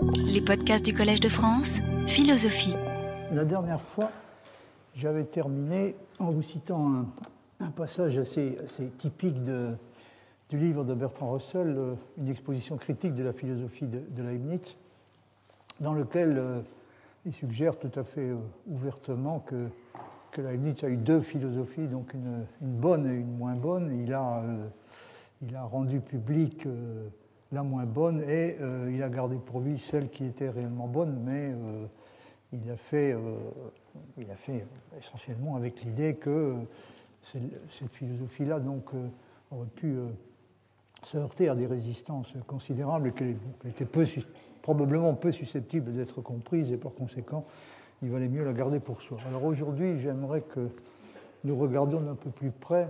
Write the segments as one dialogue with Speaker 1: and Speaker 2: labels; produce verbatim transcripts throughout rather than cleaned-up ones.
Speaker 1: Les podcasts du Collège de France, philosophie.
Speaker 2: La dernière fois, j'avais terminé en vous citant un, un passage assez, assez typique de, du livre de Bertrand Russell, euh, une exposition critique de la philosophie de, de Leibniz, dans lequel euh, il suggère tout à fait euh, ouvertement que, que Leibniz a eu deux philosophies, donc une, une bonne et une moins bonne. Il a, euh, il a rendu public euh, la moins bonne et euh, il a gardé pour lui celle qui était réellement bonne, mais euh, il a fait, euh, il a fait essentiellement avec l'idée que euh, cette philosophie-là donc, euh, aurait pu euh, se heurter à des résistances considérables et qu'elle était peu, probablement peu susceptible d'être comprise et par conséquent, il valait mieux la garder pour soi. Alors aujourd'hui, j'aimerais que nous regardions d'un peu plus près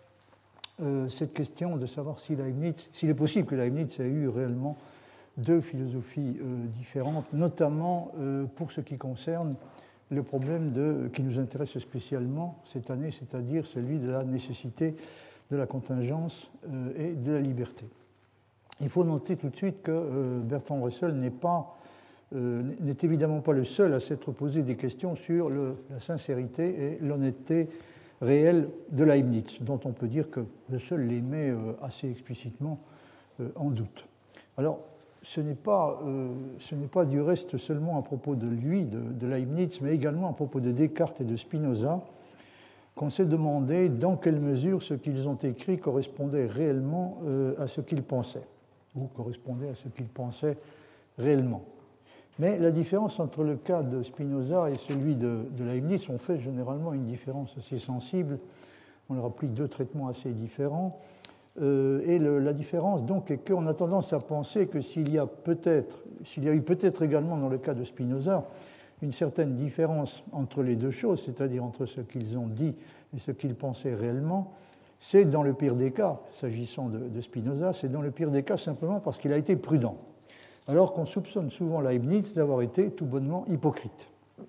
Speaker 2: euh, cette question de savoir si Leibniz, s'il est possible que Leibniz ait eu réellement deux philosophies euh, différentes, notamment euh, pour ce qui concerne le problème de, qui nous intéresse spécialement cette année, c'est-à-dire celui de la nécessité de la contingence euh, et de la liberté. Il faut noter tout de suite que euh, Bertrand Russell n'est pas, euh, n'est évidemment pas le seul à s'être posé des questions sur le, la sincérité et l'honnêteté réelle de Leibniz, dont on peut dire que Russell les met euh, assez explicitement euh, en doute. Alors, ce n'est pas, euh, ce n'est pas du reste seulement à propos de lui, de, de Leibniz, mais également à propos de Descartes et de Spinoza, qu'on s'est demandé dans quelle mesure ce qu'ils ont écrit correspondait réellement euh, à ce qu'ils pensaient, ou correspondait à ce qu'ils pensaient réellement. Mais la différence entre le cas de Spinoza et celui de, de Leibniz, on fait généralement une différence assez sensible, on leur applique deux traitements assez différents, euh, et le, la différence donc est qu'on a tendance à penser que s'il y a peut-être, s'il y a eu peut-être également dans le cas de Spinoza, une certaine différence entre les deux choses, c'est-à-dire entre ce qu'ils ont dit et ce qu'ils pensaient réellement, c'est dans le pire des cas, s'agissant de, de Spinoza, c'est dans le pire des cas simplement parce qu'il a été prudent, alors qu'on soupçonne souvent Leibniz d'avoir été tout bonnement hypocrite.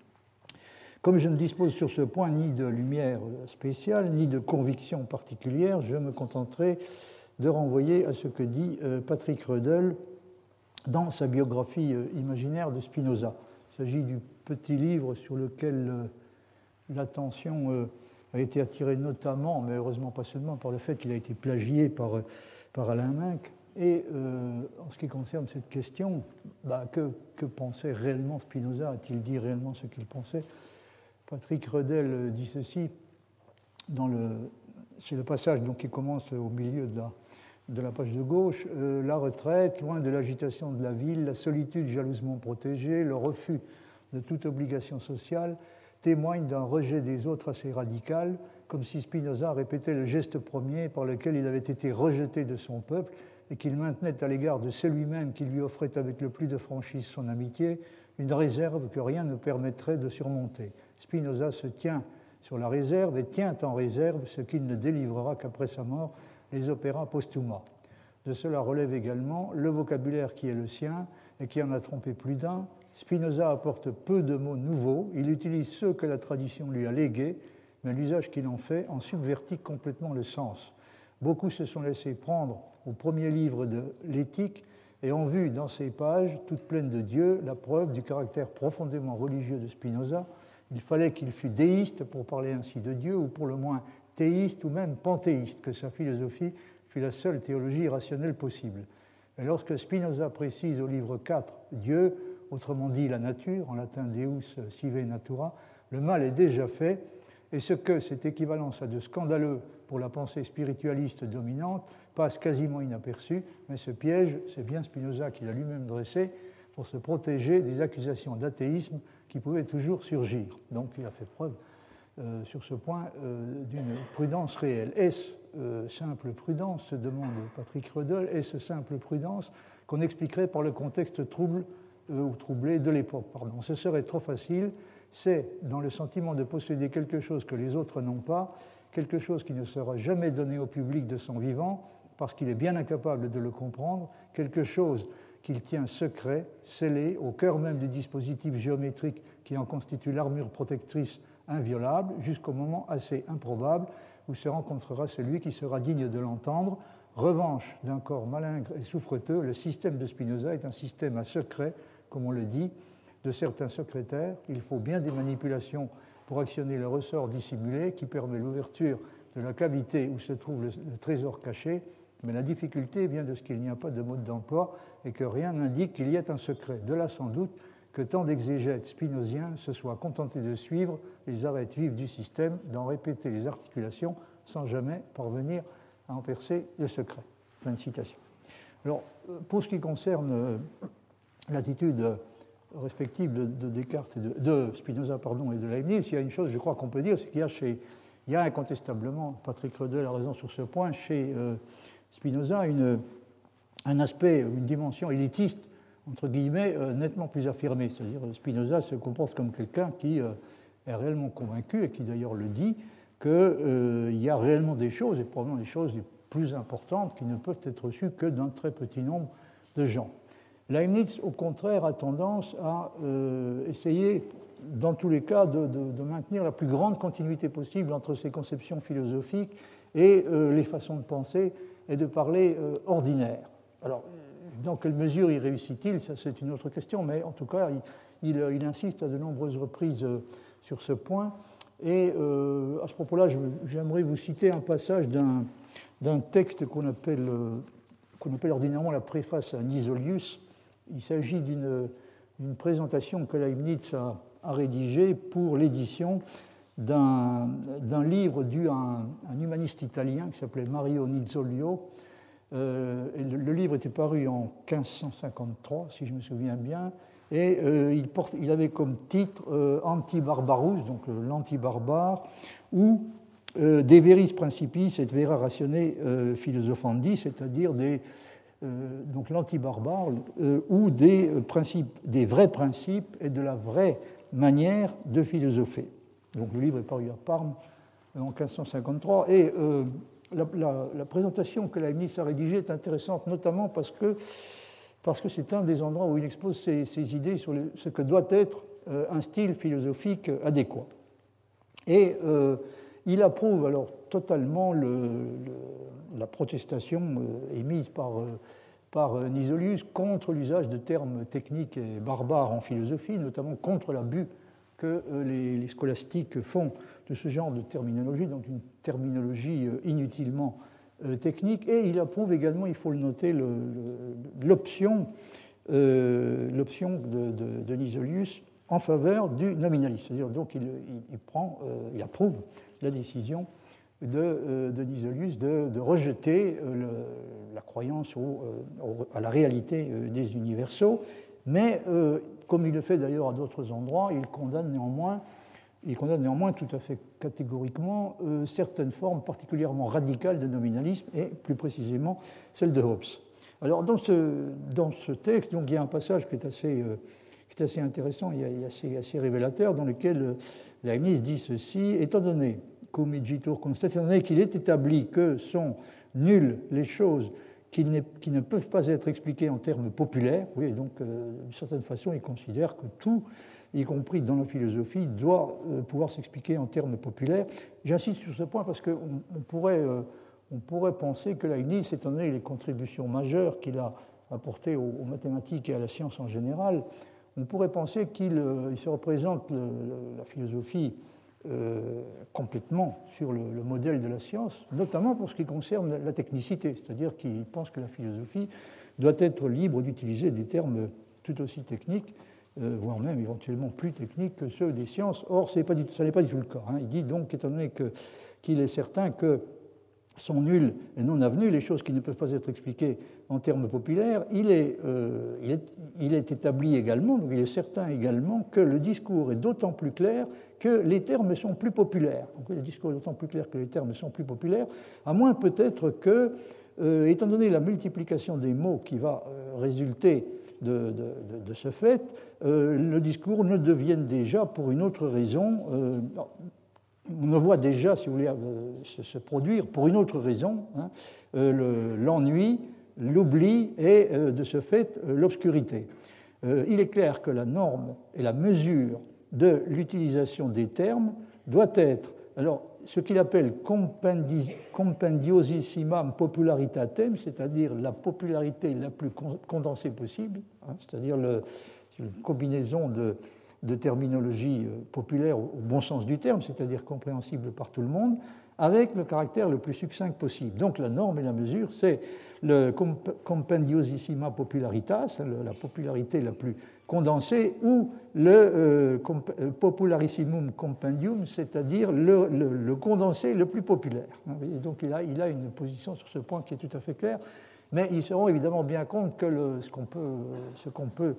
Speaker 2: Comme je ne dispose sur ce point ni de lumière spéciale, ni de conviction particulière, je me contenterai de renvoyer à ce que dit Patrick Rödl dans sa biographie imaginaire de Spinoza. Il s'agit du petit livre sur lequel euh, l'attention euh, a été attirée notamment, mais heureusement pas seulement, par le fait qu'il a été plagié par, euh, par Alain Minck. Et euh, en ce qui concerne cette question, bah, que, que pensait réellement Spinoza? A-t-il dit réellement ce qu'il pensait? Patrick Rödl dit ceci, dans le, c'est le passage donc, qui commence au milieu de la, de la page de gauche, euh, la retraite, loin de l'agitation de la ville, la solitude jalousement protégée, le refus de toute obligation sociale, témoignent d'un rejet des autres assez radical, comme si Spinoza répétait le geste premier par lequel il avait été rejeté de son peuple et qu'il maintenait à l'égard de celui-même qui lui offrait avec le plus de franchise son amitié, une réserve que rien ne permettrait de surmonter. Spinoza se tient sur la réserve et tient en réserve ce qu'il ne délivrera qu'après sa mort, les opéras posthumes. De cela relève également le vocabulaire qui est le sien et qui en a trompé plus d'un. Spinoza apporte peu de mots nouveaux, il utilise ceux que la tradition lui a légués, mais l'usage qu'il en fait en subvertit complètement le sens. Beaucoup se sont laissés prendre au premier livre de l'Éthique et ont vu dans ces pages, toutes pleines de Dieu, la preuve du caractère profondément religieux de Spinoza. Il fallait qu'il fût déiste pour parler ainsi de Dieu, ou pour le moins théiste ou même panthéiste, que sa philosophie fut la seule théologie rationnelle possible. Et lorsque Spinoza précise au livre quatre Dieu, autrement dit la nature, en latin Deus sive natura, le mal est déjà fait, et ce que cette équivalence a de scandaleux pour la pensée spiritualiste dominante passe quasiment inaperçu, mais ce piège, c'est bien Spinoza qui l'a lui-même dressé pour se protéger des accusations d'athéisme qui pouvaient toujours surgir. Donc il a fait preuve euh, sur ce point euh, d'une prudence réelle. Est-ce euh, simple prudence, se demande Patrick Rödl, est-ce simple prudence qu'on expliquerait par le contexte trouble euh, ou troublé de l'époque, pardon. Ce serait trop facile, c'est dans le sentiment de posséder quelque chose que les autres n'ont pas, quelque chose qui ne sera jamais donné au public de son vivant, parce qu'il est bien incapable de le comprendre, quelque chose qu'il tient secret, scellé, au cœur même du dispositif géométrique qui en constitue l'armure protectrice inviolable, jusqu'au moment assez improbable où se rencontrera celui qui sera digne de l'entendre. Revanche d'un corps malingre et souffreteux, le système de Spinoza est un système à secret comme on le dit, de certains secrétaires. Il faut bien des manipulations pour actionner le ressort dissimulé qui permet l'ouverture de la cavité où se trouve le, le trésor caché, mais la difficulté vient de ce qu'il n'y a pas de mode d'emploi et que rien n'indique qu'il y ait un secret. De là sans doute que tant d'exégètes spinoziens se soient contentés de suivre les arêtes vives du système, d'en répéter les articulations sans jamais parvenir à en percer le secret. Fin de citation. Alors, pour ce qui concerne l'attitude respective de, de Descartes, et de, de Spinoza pardon, et de Leibniz, il y a une chose, je crois qu'on peut dire, c'est qu'il y a, chez, il y a incontestablement, Patrick Redel a raison sur ce point, chez euh, Spinoza, une, un aspect, une dimension élitiste, entre guillemets, euh, nettement plus affirmée. C'est-à-dire Spinoza se comporte comme quelqu'un qui euh, est réellement convaincu, et qui d'ailleurs le dit, qu'il euh, y a réellement des choses, et probablement des choses les plus importantes, qui ne peuvent être reçues que d'un très petit nombre de gens. Leibniz, au contraire, a tendance à euh, essayer, dans tous les cas, de, de, de maintenir la plus grande continuité possible entre ses conceptions philosophiques et euh, les façons de penser et de parler euh, ordinaires. Alors, dans quelle mesure y réussit-il? Ça, c'est une autre question, mais en tout cas, il, il, il insiste à de nombreuses reprises euh, sur ce point. Et euh, à ce propos-là, je, j'aimerais vous citer un passage d'un, d'un texte qu'on appelle, euh, qu'on appelle ordinairement la préface à Nisolius. Il s'agit d'une, d'une présentation que Leibniz a, a rédigée pour l'édition d'un, d'un livre dû à un, un humaniste italien qui s'appelait Mario Nizzolio. Euh, et le, le livre était paru en quinze cent cinquante-trois, si je me souviens bien, et euh, il, porte, il avait comme titre euh, Anti-Barbarus, donc euh, l'anti-barbare, ou euh, De Veris Principis et Vera Ratione euh, Philosophandi, c'est-à-dire des Euh, donc l'anti-barbare, euh, ou des, euh, principes, des vrais principes et de la vraie manière de philosopher. Donc le livre est paru à Parme euh, en quinze cent cinquante-trois, et euh, la, la, la présentation que Leibniz a rédigée est intéressante, notamment parce que, parce que c'est un des endroits où il expose ses, ses idées sur le, ce que doit être euh, un style philosophique adéquat. Et euh, il approuve alors totalement le, le, la protestation euh, émise par, euh, par Nisolius contre l'usage de termes techniques et barbares en philosophie, notamment contre l'abus que euh, les, les scolastiques font de ce genre de terminologie, donc une terminologie euh, inutilement euh, technique. Et il approuve également, il faut le noter, le, le, l'option, euh, l'option de, de, de Nisolius en faveur du nominalisme. C'est-à-dire, donc, il, il, il, prend, euh, il approuve la décision de, euh, de Nisolius de, de rejeter euh, le, la croyance au, euh, à la réalité euh, des universaux, mais euh, comme il le fait d'ailleurs à d'autres endroits, il condamne néanmoins, il condamne néanmoins tout à fait catégoriquement euh, certaines formes particulièrement radicales de nominalisme, et plus précisément celle de Hobbes. Alors dans ce, dans ce texte, donc, il y a un passage qui est assez... Euh, qui est assez intéressant et assez, assez révélateur, dans lequel Leibniz dit ceci: étant donné, cum igitur constat, étant donné qu'il est établi que sont nulles les choses qui, qui ne peuvent pas être expliquées en termes populaires, oui, donc euh, d'une certaine façon, il considère que tout, y compris dans la philosophie, doit euh, pouvoir s'expliquer en termes populaires. J'insiste sur ce point parce qu'on on pourrait, euh, on pourrait penser que Leibniz, étant donné les contributions majeures qu'il a apportées aux, aux mathématiques et à la science en général, on pourrait penser qu'il il se représente le, le, la philosophie euh, complètement sur le, le modèle de la science, notamment pour ce qui concerne la technicité, c'est-à-dire qu'il pense que la philosophie doit être libre d'utiliser des termes tout aussi techniques, euh, voire même éventuellement plus techniques que ceux des sciences. Or, ce n'est pas du, ça n'est pas du tout le cas. Hein. Il dit donc, étant donné que, qu'il est certain que sont nulles et non avenues, les choses qui ne peuvent pas être expliquées en termes populaires, il est, euh, il est, il est établi également, donc il est certain également que le discours est d'autant plus clair que les termes sont plus populaires. Donc le discours est d'autant plus clair que les termes sont plus populaires, à moins peut-être que, euh, étant donné la multiplication des mots qui va euh, résulter de, de, de, de ce fait, euh, le discours ne devienne déjà, pour une autre raison, euh, on le voit déjà, si vous voulez, se produire pour une autre raison, hein, le, l'ennui, l'oubli et, de ce fait, l'obscurité. Il est clair que la norme et la mesure de l'utilisation des termes doit être, alors, ce qu'il appelle compendi, compendiosissimam popularitatem, c'est-à-dire la popularité la plus condensée possible, hein, c'est-à-dire le, une combinaison de, de terminologie populaire au bon sens du terme, c'est-à-dire compréhensible par tout le monde, avec le caractère le plus succinct possible. Donc la norme et la mesure, c'est le compendiosissima popularitas, la popularité la plus condensée, ou le euh, popularissimum compendium, c'est-à-dire le, le, le condensé le plus populaire. Et donc il a, il a une position sur ce point qui est tout à fait claire, mais ils se rendent évidemment bien compte que le, ce qu'on peut, ce qu'on peut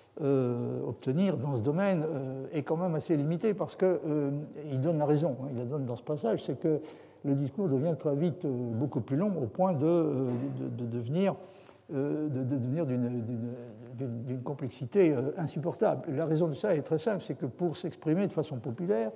Speaker 2: euh, obtenir dans ce domaine euh, est quand même assez limité, parce qu'il euh, donne la raison, hein, il la donne dans ce passage, c'est que le discours devient très vite euh, beaucoup plus long, au point de, euh, de, de devenir, euh, de, de devenir d'une, d'une, d'une complexité euh, insupportable. La raison de ça est très simple, c'est que pour s'exprimer de façon populaire,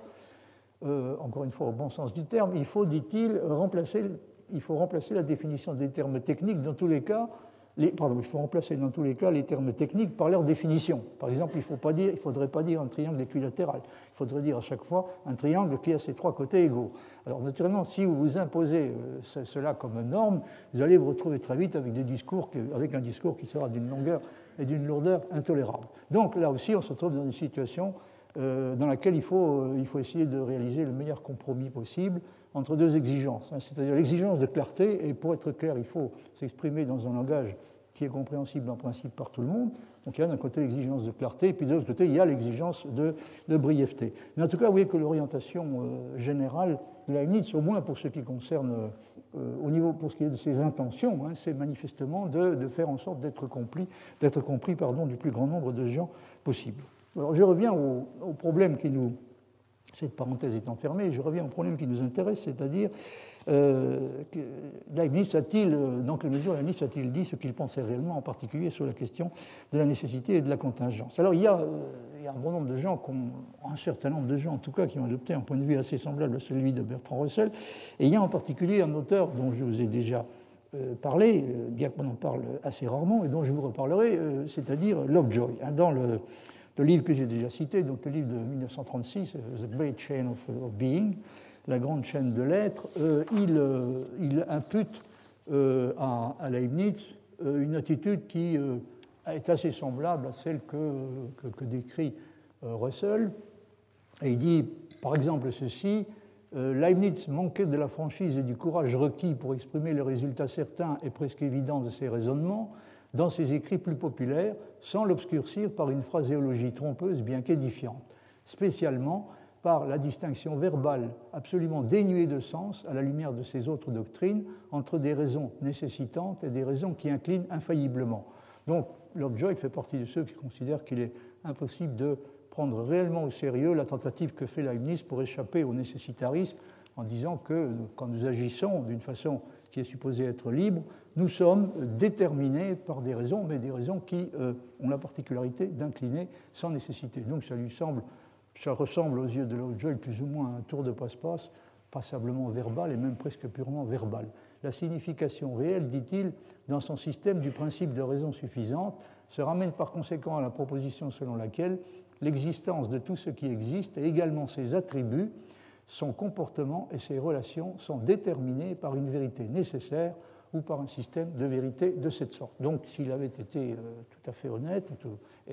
Speaker 2: euh, encore une fois au bon sens du terme, il faut, dit-il, remplacer, il faut remplacer la définition des termes techniques dans tous les cas. Les, pardon, il faut remplacer dans tous les cas les termes techniques par leur définition. Par exemple, il ne faudrait pas dire un triangle équilatéral. Il faudrait dire à chaque fois un triangle qui a ses trois côtés égaux. Alors naturellement, si vous vous imposez euh, cela comme norme, vous allez vous retrouver très vite avec, des discours qui, avec un discours qui sera d'une longueur et d'une lourdeur intolérables. Donc là aussi, on se retrouve dans une situation euh, dans laquelle il faut, euh, il faut essayer de réaliser le meilleur compromis possible entre deux exigences, hein, c'est-à-dire l'exigence de clarté, et pour être clair, il faut s'exprimer dans un langage qui est compréhensible en principe par tout le monde. Donc il y a d'un côté l'exigence de clarté, et puis de l'autre côté, il y a l'exigence de, de brièveté. Mais en tout cas, vous voyez que l'orientation euh, générale de Leibniz, au moins pour ce qui concerne, euh, au niveau, pour ce qui est de ses intentions, hein, c'est manifestement de, de faire en sorte d'être compris, d'être compris pardon, du plus grand nombre de gens possible. Alors je reviens au, au problème qui nous... Cette parenthèse étant fermée, je reviens au problème qui nous intéresse, c'est-à-dire euh, que Leibniz a-t-il, dans quelle mesure Leibniz a-t-il dit ce qu'il pensait réellement, en particulier sur la question de la nécessité et de la contingence. Alors il y a, euh, il y a un bon nombre de gens, un certain nombre de gens en tout cas, qui ont adopté un point de vue assez semblable à celui de Bertrand Russell, et il y a en particulier un auteur dont je vous ai déjà euh, parlé, bien qu'on en parle assez rarement, et dont je vous reparlerai, euh, c'est-à-dire Lovejoy. Hein, dans le Le livre que j'ai déjà cité, donc le livre de mille neuf cent trente-six, The Great Chain of, of Being, la grande chaîne de l'être, euh, il, euh, il impute euh, à, à Leibniz euh, une attitude qui euh, est assez semblable à celle que, que, que décrit euh, Russell. Et il dit, par exemple, ceci, euh, Leibniz manquait de la franchise et du courage requis pour exprimer le résultat certain et presque évident de ses raisonnements dans ses écrits plus populaires, sans l'obscurcir par une phraséologie trompeuse bien qu'édifiante, spécialement par la distinction verbale absolument dénuée de sens, à la lumière de ses autres doctrines, entre des raisons nécessitantes et des raisons qui inclinent infailliblement. Donc, Lovejoy fait partie de ceux qui considèrent qu'il est impossible de prendre réellement au sérieux la tentative que fait Leibniz pour échapper au nécessitarisme, en disant que quand nous agissons d'une façon qui est supposée être libre, nous sommes déterminés par des raisons, mais des raisons qui euh, ont la particularité d'incliner sans nécessité. Donc ça lui semble, ça ressemble aux yeux de Lovejoy plus ou moins à un tour de passe-passe, passablement verbal et même presque purement verbal. La signification réelle, dit-il, dans son système du principe de raison suffisante, se ramène par conséquent à la proposition selon laquelle l'existence de tout ce qui existe et également ses attributs, son comportement et ses relations sont déterminés par une vérité nécessaire ou par un système de vérité de cette sorte. Donc, s'il avait été euh, tout à fait honnête et tout, et,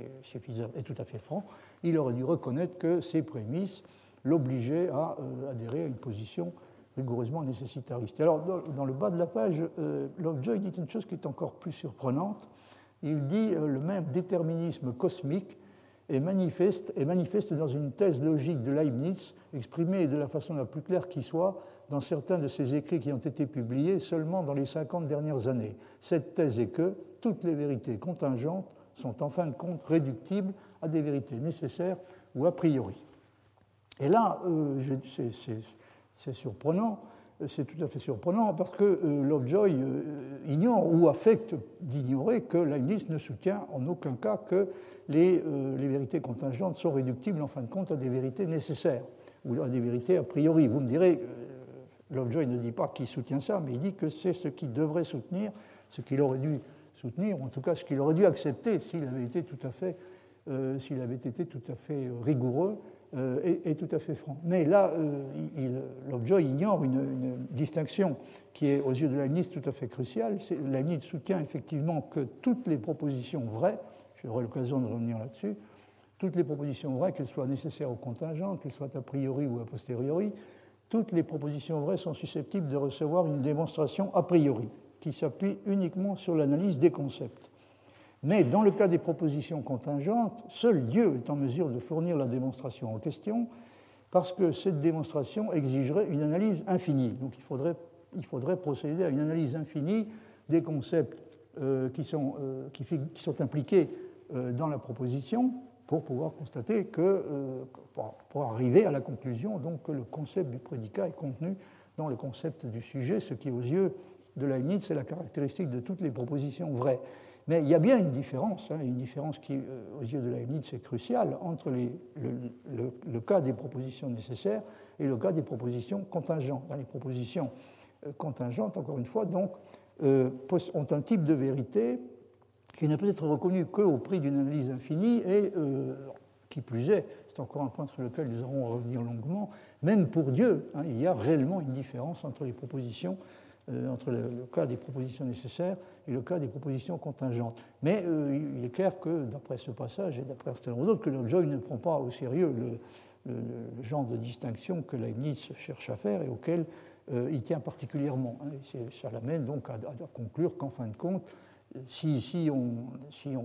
Speaker 2: et, et tout à fait franc, il aurait dû reconnaître que ces prémices l'obligeaient à euh, adhérer à une position rigoureusement nécessitariste. Alors, dans, dans le bas de la page, euh, Lovejoy dit une chose qui est encore plus surprenante. Il dit euh, le même déterminisme cosmique est manifeste, est manifeste dans une thèse logique de Leibniz, exprimée de la façon la plus claire qui soit dans certains de ses écrits qui ont été publiés seulement dans les cinquante dernières années. Cette thèse est que toutes les vérités contingentes sont en fin de compte réductibles à des vérités nécessaires ou a priori. Et là, euh, je, c'est, c'est, c'est surprenant, c'est tout à fait surprenant parce que euh, Lovejoy euh, ignore ou affecte d'ignorer que Leibniz ne soutient en aucun cas que les, euh, les vérités contingentes sont réductibles en fin de compte à des vérités nécessaires ou à des vérités a priori. Vous me direz, euh, Lovejoy ne dit pas qu'il soutient ça, mais il dit que c'est ce qu'il devrait soutenir, ce qu'il aurait dû soutenir, ou en tout cas ce qu'il aurait dû accepter s'il avait été tout à fait, euh, s'il avait été tout à fait rigoureux euh, et, et tout à fait franc. Mais là, euh, il, Lovejoy ignore une, une distinction qui est aux yeux de Leibniz tout à fait cruciale. Leibniz soutient effectivement que toutes les propositions vraies, j'aurai l'occasion de revenir là-dessus, toutes les propositions vraies, qu'elles soient nécessaires ou contingentes, qu'elles soient a priori ou a posteriori, toutes les propositions vraies sont susceptibles de recevoir une démonstration a priori, qui s'appuie uniquement sur l'analyse des concepts. Mais dans le cas des propositions contingentes, seul Dieu est en mesure de fournir la démonstration en question, parce que cette démonstration exigerait une analyse infinie. Donc il faudrait, il faudrait procéder à une analyse infinie des concepts euh, qui, sont, euh, qui, qui sont impliqués euh, dans la proposition pour pouvoir constater que, euh, pour, pour arriver à la conclusion donc, que le concept du prédicat est contenu dans le concept du sujet, ce qui aux yeux de Leibniz est la caractéristique de toutes les propositions vraies. Mais il y a bien une différence, hein, une différence qui, euh, aux yeux de Leibniz, est cruciale entre les, le, le, le cas des propositions nécessaires et le cas des propositions contingentes. Dans les propositions euh, contingentes, encore une fois, donc, euh, ont un type de vérité qui ne peut être reconnu qu'au prix d'une analyse infinie et, euh, qui plus est, c'est encore un point sur lequel nous aurons à revenir longuement, même pour Dieu, hein, il y a réellement une différence entre les propositions Euh, entre le, le cas des propositions nécessaires et le cas des propositions contingentes. Mais euh, il est clair que, d'après ce passage et d'après un certain nombre d'autres, que Lovejoy ne prend pas au sérieux le, le, le genre de distinction que Leibniz cherche à faire et auquel euh, il tient particulièrement. Hein. Et ça l'amène donc à, à conclure qu'en fin de compte, si, si, on, si on,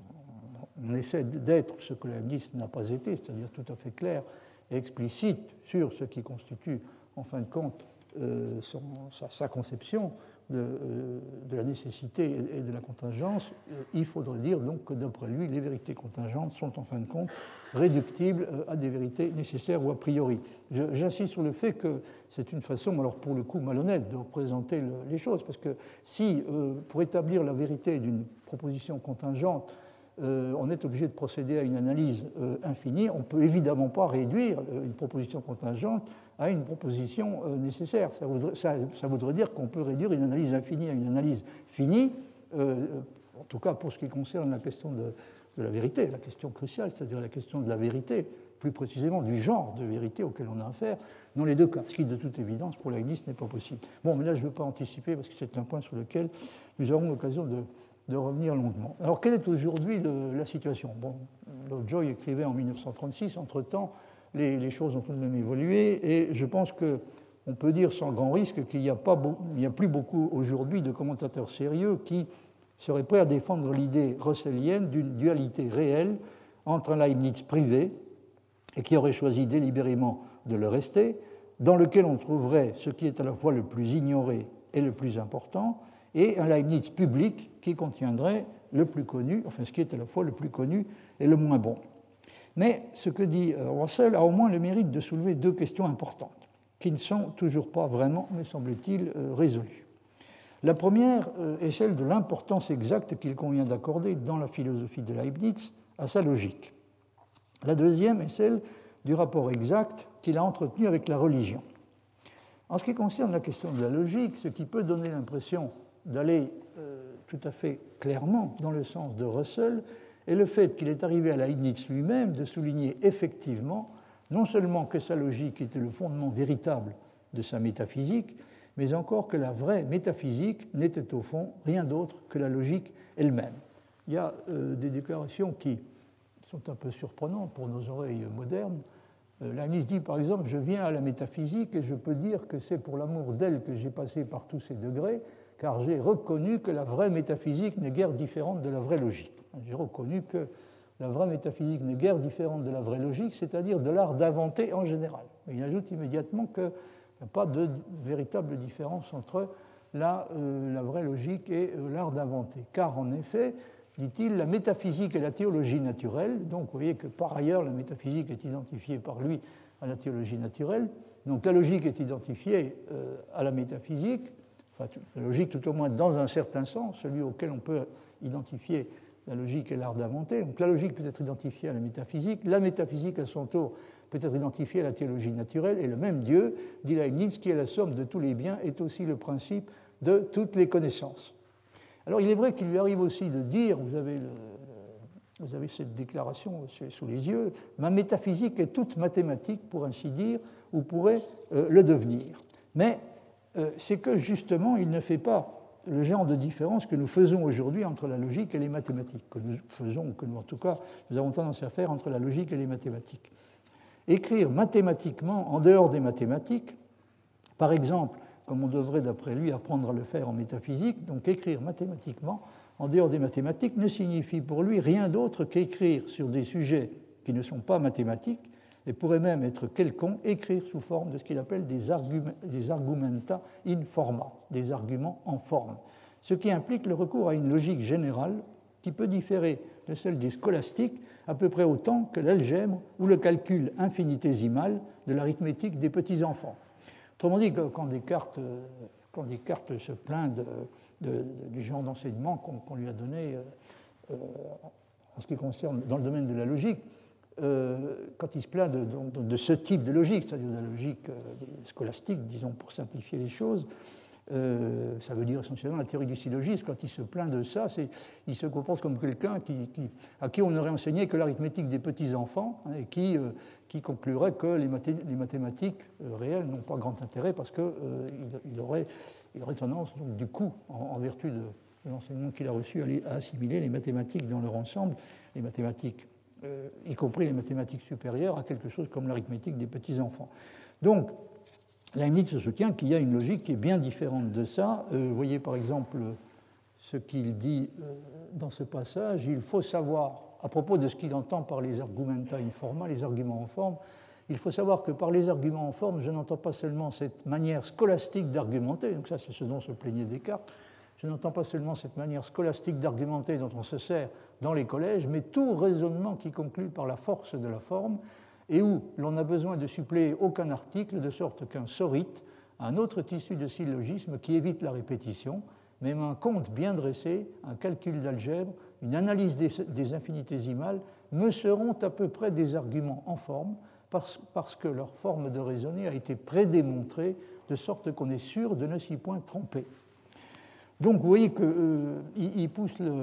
Speaker 2: on essaie d'être ce que Leibniz n'a pas été, c'est-à-dire tout à fait clair et explicite sur ce qui constitue, en fin de compte, Euh, son, sa, sa conception de, euh, de la nécessité et, et de la contingence, euh, il faudrait dire donc que d'après lui, les vérités contingentes sont en fin de compte réductibles euh, à des vérités nécessaires ou a priori. Je, j'insiste sur le fait que c'est une façon, alors pour le coup malhonnête, de représenter le, les choses, parce que si, euh, pour établir la vérité d'une proposition contingente, Euh, on est obligé de procéder à une analyse euh, infinie, on ne peut évidemment pas réduire euh, une proposition contingente à une proposition euh, nécessaire. Ça voudrait, ça, ça voudrait dire qu'on peut réduire une analyse infinie à une analyse finie, euh, en tout cas pour ce qui concerne la question de, de la vérité, la question cruciale, c'est-à-dire la question de la vérité, plus précisément du genre de vérité auquel on a affaire, dans les deux cas, ce qui de toute évidence pour Leibniz n'est pas possible. Bon, mais là je ne veux pas anticiper parce que c'est un point sur lequel nous aurons l'occasion de de revenir longuement. Alors, quelle est aujourd'hui le, la situation? Bon, Lovejoy écrivait en mille neuf cent trente-six, entre-temps, les, les choses ont tout de même évolué, et je pense qu'on peut dire sans grand risque qu'il n'y a, pas beau, il n'y a plus beaucoup aujourd'hui de commentateurs sérieux qui seraient prêts à défendre l'idée russellienne d'une dualité réelle entre un Leibniz privé, et qui aurait choisi délibérément de le rester, dans lequel on trouverait ce qui est à la fois le plus ignoré et le plus important, et un Leibniz public qui contiendrait le plus connu, enfin ce qui est à la fois le plus connu et le moins bon. Mais ce que dit Russell a au moins le mérite de soulever deux questions importantes, qui ne sont toujours pas vraiment, me semble-t-il, résolues. La première est celle de l'importance exacte qu'il convient d'accorder dans la philosophie de Leibniz à sa logique. La deuxième est celle du rapport exact qu'il a entretenu avec la religion. En ce qui concerne la question de la logique, ce qui peut donner l'impression d'aller euh, tout à fait clairement dans le sens de Russell est le fait qu'il est arrivé à Leibniz lui-même de souligner effectivement non seulement que sa logique était le fondement véritable de sa métaphysique, mais encore que la vraie métaphysique n'était au fond rien d'autre que la logique elle-même. Il y a euh, des déclarations qui sont un peu surprenantes pour nos oreilles modernes. Euh, Leibniz dit par exemple « Je viens à la métaphysique et je peux dire que c'est pour l'amour d'elle que j'ai passé par tous ces degrés, car j'ai reconnu que la vraie métaphysique n'est guère différente de la vraie logique. » J'ai reconnu que la vraie métaphysique n'est guère différente de la vraie logique, c'est-à-dire de l'art d'inventer en général. Mais il ajoute immédiatement qu'il n'y a pas de véritable différence entre la, euh, la vraie logique et euh, l'art d'inventer. Car en effet, dit-il, la métaphysique est la théologie naturelle, donc vous voyez que par ailleurs la métaphysique est identifiée par lui à la théologie naturelle, donc la logique est identifiée euh, à la métaphysique, enfin la logique tout au moins dans un certain sens, celui auquel on peut identifier la logique et l'art d'inventer. Donc la logique peut être identifiée à la métaphysique, la métaphysique à son tour peut être identifiée à la théologie naturelle, et le même Dieu, dit Leibniz, qui est la somme de tous les biens, est aussi le principe de toutes les connaissances. Alors il est vrai qu'il lui arrive aussi de dire, vous avez, le, vous avez cette déclaration sous les yeux, ma métaphysique est toute mathématique, pour ainsi dire, ou pourrait euh, le devenir. Mais euh, c'est que justement il ne fait pas le genre de différence que nous faisons aujourd'hui entre la logique et les mathématiques, que nous faisons, que nous, en tout cas, nous avons tendance à faire entre la logique et les mathématiques. Écrire mathématiquement en dehors des mathématiques, par exemple, comme on devrait d'après lui apprendre à le faire en métaphysique, donc écrire mathématiquement en dehors des mathématiques ne signifie pour lui rien d'autre qu'écrire sur des sujets qui ne sont pas mathématiques et pourrait même être quelconque, écrire sous forme de ce qu'il appelle des, argumenta, des argumenta in forma, des arguments en forme, ce qui implique le recours à une logique générale qui peut différer de celle des scolastiques à peu près autant que l'algèbre ou le calcul infinitésimal de l'arithmétique des petits-enfants. Autrement dit, quand Descartes, quand Descartes se plaint de, de, de, du genre d'enseignement qu'on, qu'on lui a donné euh, en ce qui concerne dans le domaine de la logique, Euh, quand il se plaint de, de, de ce type de logique, c'est-à-dire de la logique euh, scolastique, disons pour simplifier les choses, euh, ça veut dire essentiellement la théorie du syllogisme, quand il se plaint de ça, c'est, il se comporte comme quelqu'un qui, qui, à qui on n'aurait enseigné que l'arithmétique des petits-enfants hein, et qui, euh, qui conclurait que les, mathé- les mathématiques euh, réelles n'ont pas grand intérêt parce qu'il euh, il aurait, il aurait tendance, donc, du coup, en, en vertu de, de l'enseignement qu'il a reçu, à, à assimiler les mathématiques dans leur ensemble, les mathématiques Euh, y compris les mathématiques supérieures, à quelque chose comme l'arithmétique des petits-enfants. Donc, Leibniz se soutient qu'il y a une logique qui est bien différente de ça. Euh, vous voyez par exemple ce qu'il dit euh, dans ce passage. Il faut savoir, à propos de ce qu'il entend par les argumenta in forma, les arguments en forme, il faut savoir que par les arguments en forme, je n'entends pas seulement cette manière scolastique d'argumenter, donc ça c'est ce dont se plaignait Descartes, je n'entends pas seulement cette manière scolastique d'argumenter dont on se sert dans les collèges, mais tout raisonnement qui conclut par la force de la forme et où l'on n'a besoin de suppléer aucun article, de sorte qu'un sorite, un autre tissu de syllogisme qui évite la répétition, même un compte bien dressé, un calcul d'algèbre, une analyse des, des infinitésimales, me seront à peu près des arguments en forme, parce, parce que leur forme de raisonner a été prédémontrée, de sorte qu'on est sûr de ne s'y point tromper. Donc vous voyez qu'il euh, pousse le,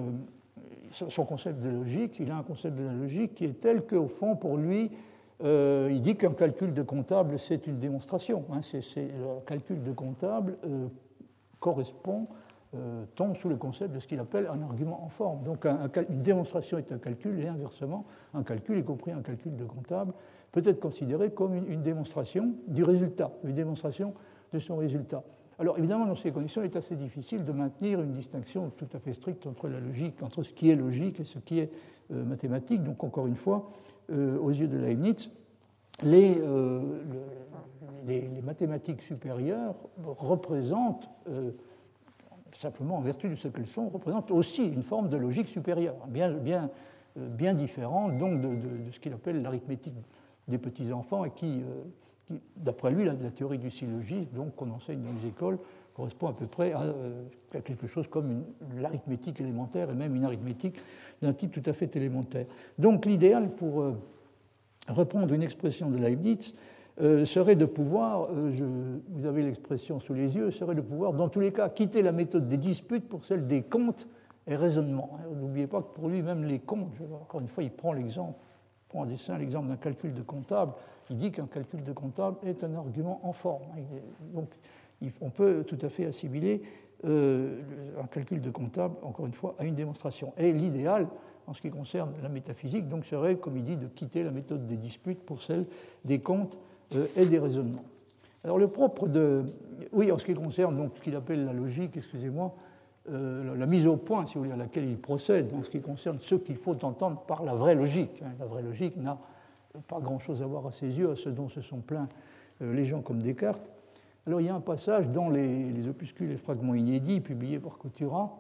Speaker 2: son concept de logique, il a un concept de la logique qui est tel qu'au fond, pour lui, euh, il dit qu'un calcul de comptable, c'est une démonstration. Hein, c'est, c'est, le calcul de comptable euh, correspond, euh, tombe sous le concept de ce qu'il appelle un argument en forme. Donc un, un, une démonstration est un calcul et inversement, un calcul, y compris un calcul de comptable, peut être considéré comme une, une démonstration du résultat, une démonstration de son résultat. Alors évidemment, dans ces conditions, il est assez difficile de maintenir une distinction tout à fait stricte entre la logique, entre ce qui est logique et ce qui est euh, mathématique. Donc encore une fois, euh, aux yeux de Leibniz, les, euh, le, les, les mathématiques supérieures représentent, euh, simplement en vertu de ce qu'elles sont, représentent aussi une forme de logique supérieure, bien, bien, euh, bien différente donc de, de, de ce qu'il appelle l'arithmétique des petits-enfants et qui... Euh, d'après lui, la, la théorie du syllogisme, donc qu'on enseigne dans les écoles, correspond à peu près à, à quelque chose comme une, l'arithmétique élémentaire et même une arithmétique d'un type tout à fait élémentaire. Donc l'idéal, pour euh, reprendre une expression de Leibniz, euh, serait de pouvoir, euh, je, vous avez l'expression sous les yeux, serait de pouvoir, dans tous les cas, quitter la méthode des disputes pour celle des comptes et raisonnements. N'oubliez pas que pour lui, même les comptes, encore une fois, il prend l'exemple, il prend en dessin l'exemple d'un calcul de comptable. Il dit qu'un calcul de comptable est un argument en forme. Donc, on peut tout à fait assimiler euh, un calcul de comptable, encore une fois, à une démonstration. Et l'idéal, en ce qui concerne la métaphysique, donc, serait, comme il dit, de quitter la méthode des disputes pour celle des comptes euh, et des raisonnements. Alors, le propre de... Oui, en ce qui concerne donc, ce qu'il appelle la logique, excusez-moi, euh, la mise au point, si vous voulez, à laquelle il procède, en ce qui concerne ce qu'il faut entendre par la vraie logique. Hein. La vraie logique n'a pas grand-chose à voir à ses yeux, à ce dont se sont plaints euh, les gens comme Descartes. Alors il y a un passage dans les, les opuscules et fragments inédits publiés par Couturat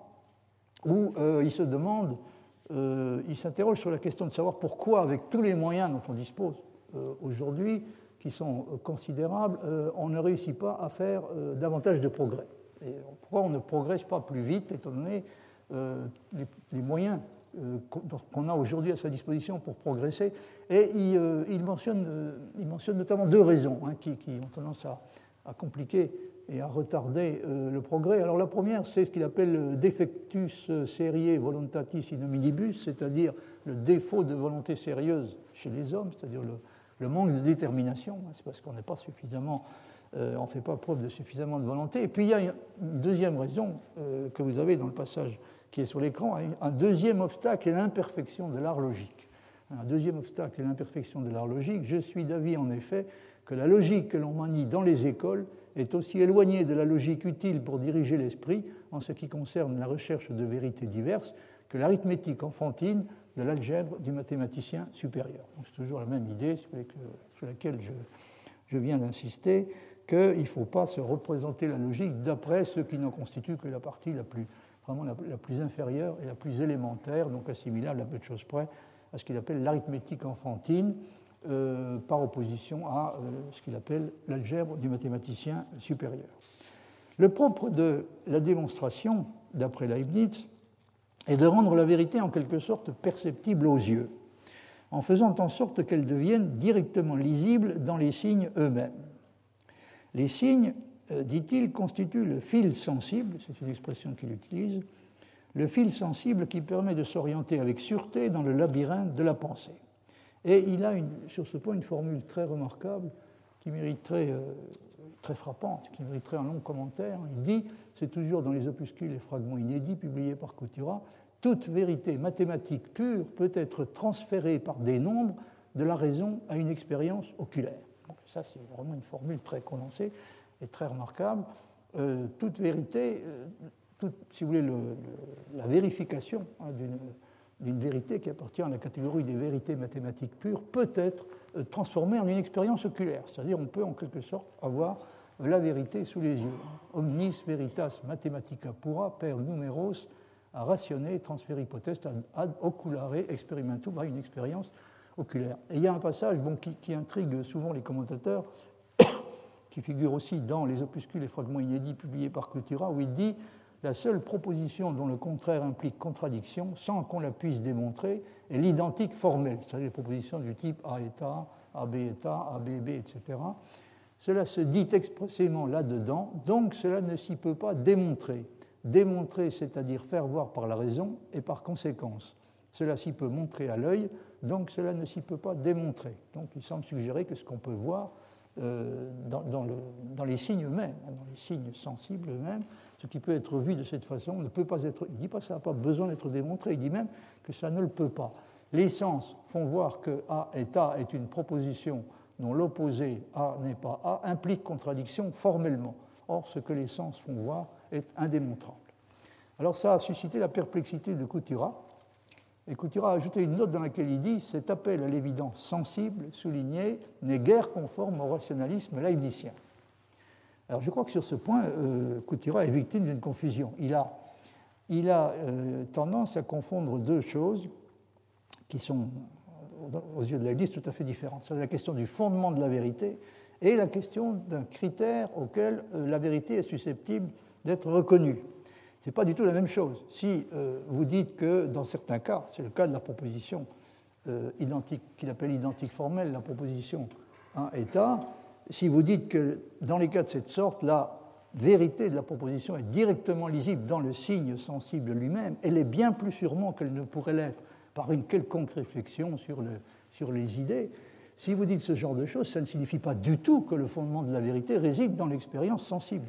Speaker 2: où euh, il se demande, euh, il s'interroge sur la question de savoir pourquoi, avec tous les moyens dont on dispose euh, aujourd'hui, qui sont euh, considérables, euh, on ne réussit pas à faire euh, davantage de progrès. Et pourquoi on ne progresse pas plus vite, étant donné euh, les, les moyens qu'on a aujourd'hui à sa disposition pour progresser. Et il, euh, il, mentionne, euh, il mentionne notamment deux raisons hein, qui, qui ont tendance à, à compliquer et à retarder euh, le progrès. Alors la première, c'est ce qu'il appelle le defectus seriae voluntatis in hominibus, c'est-à-dire le défaut de volonté sérieuse chez les hommes, c'est-à-dire le, le manque de détermination. C'est parce qu'on n'est pas suffisamment euh, on ne fait pas preuve de suffisamment de volonté. Et puis il y a une deuxième raison euh, que vous avez dans le passage qui est sur l'écran, un deuxième obstacle est l'imperfection de l'art logique. Un deuxième obstacle est l'imperfection de l'art logique. Je suis d'avis, en effet, que la logique que l'on manie dans les écoles est aussi éloignée de la logique utile pour diriger l'esprit en ce qui concerne la recherche de vérités diverses que l'arithmétique enfantine de l'algèbre du mathématicien supérieur. C'est toujours la même idée sur laquelle je, je viens d'insister, qu'il ne faut pas se représenter la logique d'après ce qui n'en constitue que la partie la plus, vraiment la, la plus inférieure et la plus élémentaire, donc assimilable à peu de choses près à ce qu'il appelle l'arithmétique enfantine, euh, par opposition à euh, ce qu'il appelle l'algèbre du mathématicien supérieur. Le propre de la démonstration, d'après Leibniz, est de rendre la vérité en quelque sorte perceptible aux yeux, en faisant en sorte qu'elle devienne directement lisible dans les signes eux-mêmes. Les signes, euh, dit-il, constituent le fil sensible, c'est une expression qu'il utilise, le fil sensible qui permet de s'orienter avec sûreté dans le labyrinthe de la pensée. Et il a une, sur ce point une formule très remarquable qui mériterait, euh, très frappante, qui mériterait un long commentaire. Il dit, c'est toujours dans les opuscules et fragments inédits publiés par Couturat, toute vérité mathématique pure peut être transférée par des nombres de la raison à une expérience oculaire. Donc ça, c'est vraiment une formule très condensée et très remarquable. Euh, toute vérité, euh, toute, si vous voulez, le, le, la vérification hein, d'une, d'une vérité qui appartient à la catégorie des vérités mathématiques pures peut être euh, transformée en une expérience oculaire. C'est-à-dire on peut en quelque sorte avoir la vérité sous les yeux. Omnis veritas mathematica pura per numeros a ratione transferi potest ad oculare experimentum, à une expérience oculaire. Et il y a un passage bon, qui, qui intrigue souvent les commentateurs, qui figure aussi dans les opuscules et fragments inédits publiés par Couturat, où il dit « La seule proposition dont le contraire implique contradiction, sans qu'on la puisse démontrer, est l'identique formelle. » C'est-à-dire les propositions du type A est A, A B est A, A B B, et cetera. Cela se dit expressément là-dedans, donc cela ne s'y peut pas démontrer. Démontrer, c'est-à-dire faire voir par la raison et par conséquence. Cela s'y peut montrer à l'œil, donc cela ne s'y peut pas démontrer. Donc il semble suggérer que ce qu'on peut voir euh, dans, dans, le, dans les signes eux-mêmes, dans les signes sensibles eux-mêmes, ce qui peut être vu de cette façon ne peut pas être... Il ne dit pas que ça n'a pas besoin d'être démontré, il dit même que ça ne le peut pas. Les sens font voir que A est A est une proposition dont l'opposé A n'est pas A implique contradiction formellement. Or, ce que les sens font voir est indémontrable. Alors ça a suscité la perplexité de Couturat, et Couturat a ajouté une note dans laquelle il dit « Cet appel à l'évidence sensible, souligné, n'est guère conforme au rationalisme leibnizien ». Alors je crois que sur ce point, euh, Couturat est victime d'une confusion. Il a, il a euh, tendance à confondre deux choses qui sont, aux yeux de Leibniz, tout à fait différentes. C'est la question du fondement de la vérité et la question d'un critère auquel euh, la vérité est susceptible d'être reconnue. Ce n'est pas du tout la même chose. Si euh, vous dites que dans certains cas, c'est le cas de la proposition euh, identique, qu'il appelle identique formelle, la proposition un est A, si vous dites que dans les cas de cette sorte, la vérité de la proposition est directement lisible dans le signe sensible lui-même, elle est bien plus sûrement qu'elle ne pourrait l'être par une quelconque réflexion sur, le, sur les idées. Si vous dites ce genre de choses, ça ne signifie pas du tout que le fondement de la vérité réside dans l'expérience sensible.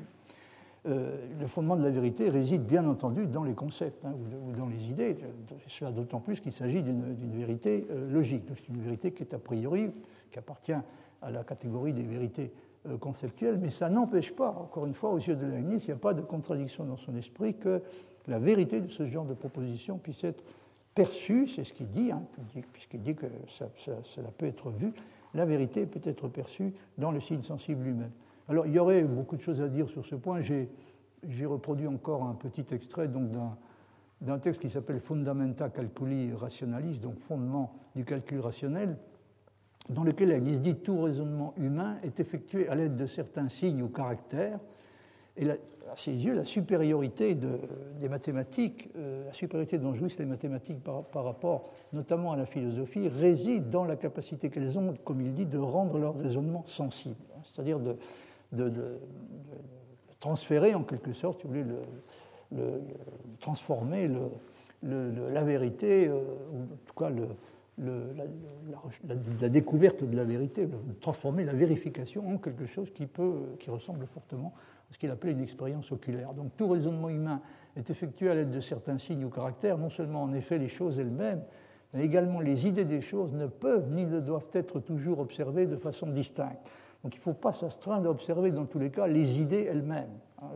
Speaker 2: Euh, le fondement de la vérité réside bien entendu dans les concepts hein, ou, ou dans les idées, cela d'autant plus qu'il s'agit d'une, d'une vérité euh, logique. Donc, c'est une vérité qui est a priori, qui appartient à la catégorie des vérités euh, conceptuelles, mais ça n'empêche pas, encore une fois, aux yeux de Leibniz, il n'y a pas de contradiction dans son esprit que la vérité de ce genre de proposition puisse être perçue, c'est ce qu'il dit, hein, puisqu'il dit que ça, ça, cela peut être vu, la vérité peut être perçue dans le signe sensible lui-même. Alors, il y aurait beaucoup de choses à dire sur ce point. J'ai, j'ai reproduit encore un petit extrait donc, d'un, d'un texte qui s'appelle Fundamenta Calculi Rationalis, donc fondement du calcul rationnel, dans lequel Leibniz dit tout raisonnement humain est effectué à l'aide de certains signes ou caractères. Et la, à ses yeux, la supériorité de, des mathématiques, euh, la supériorité dont jouissent les mathématiques par, par rapport notamment à la philosophie, réside dans la capacité qu'elles ont, comme il dit, de rendre leur raisonnement sensible, hein, c'est-à-dire de De, de, de transférer en quelque sorte, si vous voulez, le, le, le, transformer le, le, la vérité, euh, ou en tout cas le, le, la, la, la, la découverte de la vérité, de transformer la vérification en quelque chose qui, peut, qui ressemble fortement à ce qu'il appelait une expérience oculaire. Donc tout raisonnement humain est effectué à l'aide de certains signes ou caractères, non seulement en effet les choses elles-mêmes, mais également les idées des choses ne peuvent ni ne doivent être toujours observées de façon distincte. Donc il ne faut pas s'astreindre à observer dans tous les cas les idées elles-mêmes.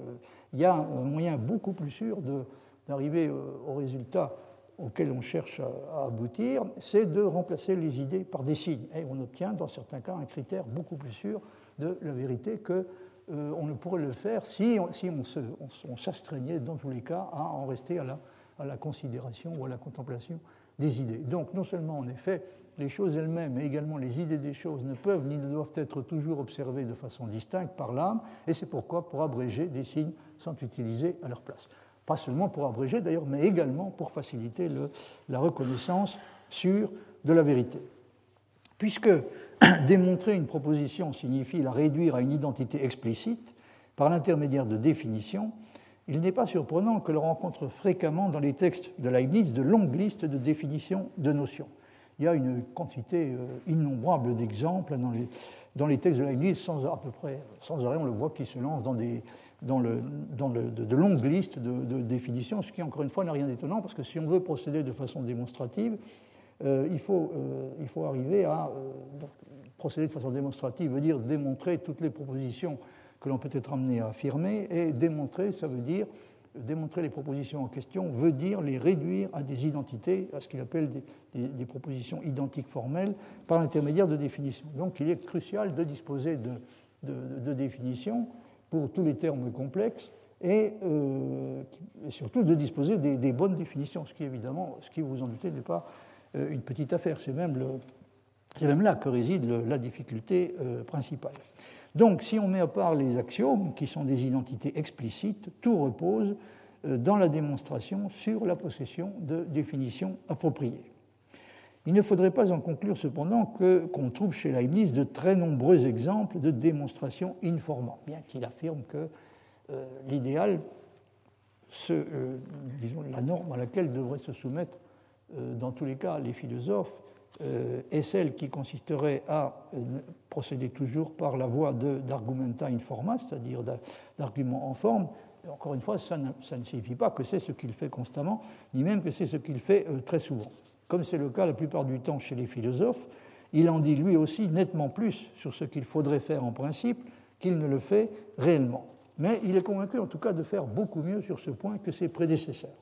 Speaker 2: Il y a un moyen beaucoup plus sûr de, d'arriver au résultat auquel on cherche à aboutir, c'est de remplacer les idées par des signes. Et on obtient dans certains cas un critère beaucoup plus sûr de la vérité que Euh, on ne pourrait le faire si on, si on, se, on, on s'astreignait dans tous les cas à en rester à la, à la considération ou à la contemplation des idées. Donc non seulement en effet les choses elles-mêmes, mais également les idées des choses ne peuvent ni ne doivent être toujours observées de façon distincte par l'âme, et c'est pourquoi pour abréger des signes sont utilisés à leur place. Pas seulement pour abréger d'ailleurs, mais également pour faciliter le, la reconnaissance sûre de la vérité. Puisque démontrer une proposition signifie la réduire à une identité explicite par l'intermédiaire de définitions, il n'est pas surprenant que l'on rencontre fréquemment dans les textes de Leibniz de longues listes de définitions de notions. Il y a une quantité innombrable d'exemples dans les, dans les textes de Leibniz, sans, à peu près, sans arrêt, on le voit, qui se lance dans, des, dans, le, dans le, de, de longues listes de, de définitions, ce qui, encore une fois, n'a rien d'étonnant, parce que si on veut procéder de façon démonstrative, euh, il, faut, euh, il faut arriver à... Euh, donc, procéder de façon démonstrative veut dire démontrer toutes les propositions que l'on peut être amené à affirmer, et démontrer, ça veut dire, démontrer les propositions en question, veut dire les réduire à des identités, à ce qu'il appelle des, des, des propositions identiques formelles, par l'intermédiaire de définitions. Donc il est crucial de disposer de, de, de définitions pour tous les termes complexes, et, euh, et surtout de disposer des, des bonnes définitions, ce qui évidemment, ce qui vous en doutez, n'est pas euh, une petite affaire, c'est même le... C'est même là que réside le, la difficulté euh, principale. Donc, si on met à part les axiomes, qui sont des identités explicites, tout repose euh, dans la démonstration sur la possession de définitions appropriées. Il ne faudrait pas en conclure cependant que, qu'on trouve chez Leibniz de très nombreux exemples de démonstration informant, bien qu'il affirme que euh, l'idéal, ce, euh, disons, la norme à laquelle devraient se soumettre euh, dans tous les cas les philosophes, Euh, est celle qui consisterait à euh, procéder toujours par la voie de, d'argumenta in forma, c'est-à-dire d'arguments en forme. Et encore une fois, ça ne, ça ne signifie pas que c'est ce qu'il fait constamment, ni même que c'est ce qu'il fait euh, très souvent. Comme c'est le cas la plupart du temps chez les philosophes, il en dit lui aussi nettement plus sur ce qu'il faudrait faire en principe qu'il ne le fait réellement. Mais il est convaincu en tout cas de faire beaucoup mieux sur ce point que ses prédécesseurs.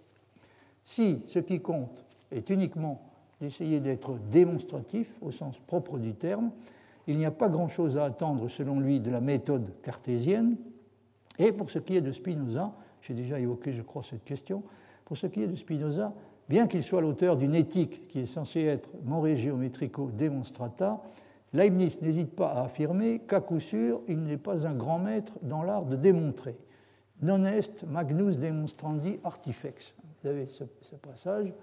Speaker 2: Si ce qui compte est uniquement d'essayer d'être démonstratif au sens propre du terme, il n'y a pas grand-chose à attendre, selon lui, de la méthode cartésienne. Et pour ce qui est de Spinoza, j'ai déjà évoqué, je crois, cette question, pour ce qui est de Spinoza, bien qu'il soit l'auteur d'une éthique qui est censée être more geometrico demonstrata, Leibniz n'hésite pas à affirmer qu'à coup sûr, il n'est pas un grand maître dans l'art de démontrer. Non est magnus demonstrandi artifex. Vous avez ce, ce passage.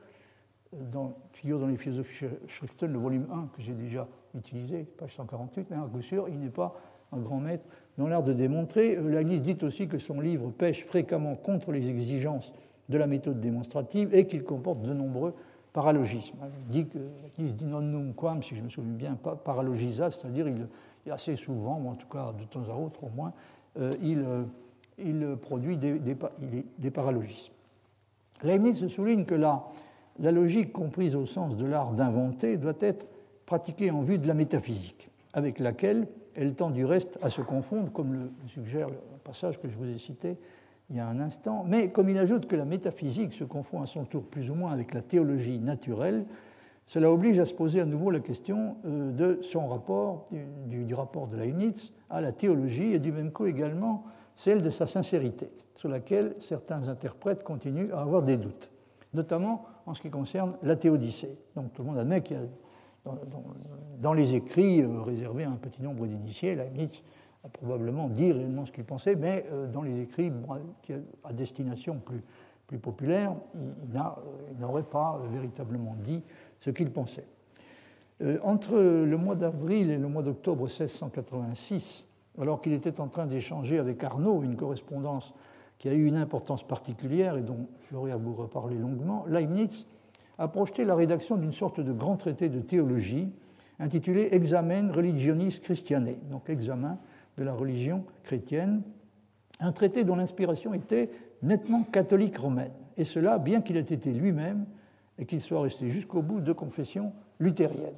Speaker 2: Dans, figure dans les philosophies Schriften, le volume un que j'ai déjà utilisé, page cent quarante-huit, mais à coup sûr, il n'est pas un grand maître dans l'art de démontrer. Leibniz dit aussi que son livre pêche fréquemment contre les exigences de la méthode démonstrative et qu'il comporte de nombreux paralogismes. Il dit que Leibniz dit non num quam, si je me souviens bien, paralogisa, c'est-à-dire il, il assez souvent, ou en tout cas de temps à autre au moins, euh, il, euh, il produit des, des, des paralogismes. Leibniz souligne que là, la logique comprise au sens de l'art d'inventer doit être pratiquée en vue de la métaphysique, avec laquelle elle tend du reste à se confondre, comme le suggère le passage que je vous ai cité il y a un instant, mais comme il ajoute que la métaphysique se confond à son tour plus ou moins avec la théologie naturelle, cela oblige à se poser à nouveau la question de son rapport, du, du rapport de Leibniz à la théologie, et du même coup également celle de sa sincérité, sur laquelle certains interprètes continuent à avoir des doutes, notamment en ce qui concerne la théodicée. Donc tout le monde admet qu'il y a dans, dans, dans les écrits euh, réservés à un petit nombre d'initiés, Leibniz a probablement dit réellement ce qu'il pensait, mais euh, dans les écrits bon, à destination plus, plus populaire, il, il, n'a, il n'aurait pas euh, véritablement dit ce qu'il pensait. Euh, entre le mois d'avril et le mois d'octobre seize cent quatre-vingt-six, alors qu'il était en train d'échanger avec Arnaud une correspondance qui a eu une importance particulière et dont j'aurai à vous reparler longuement, Leibniz a projeté la rédaction d'une sorte de grand traité de théologie intitulé Examen Religionis Christianae, donc examen de la religion chrétienne, un traité dont l'inspiration était nettement catholique romaine, et cela bien qu'il ait été lui-même et qu'il soit resté jusqu'au bout de confession luthérienne.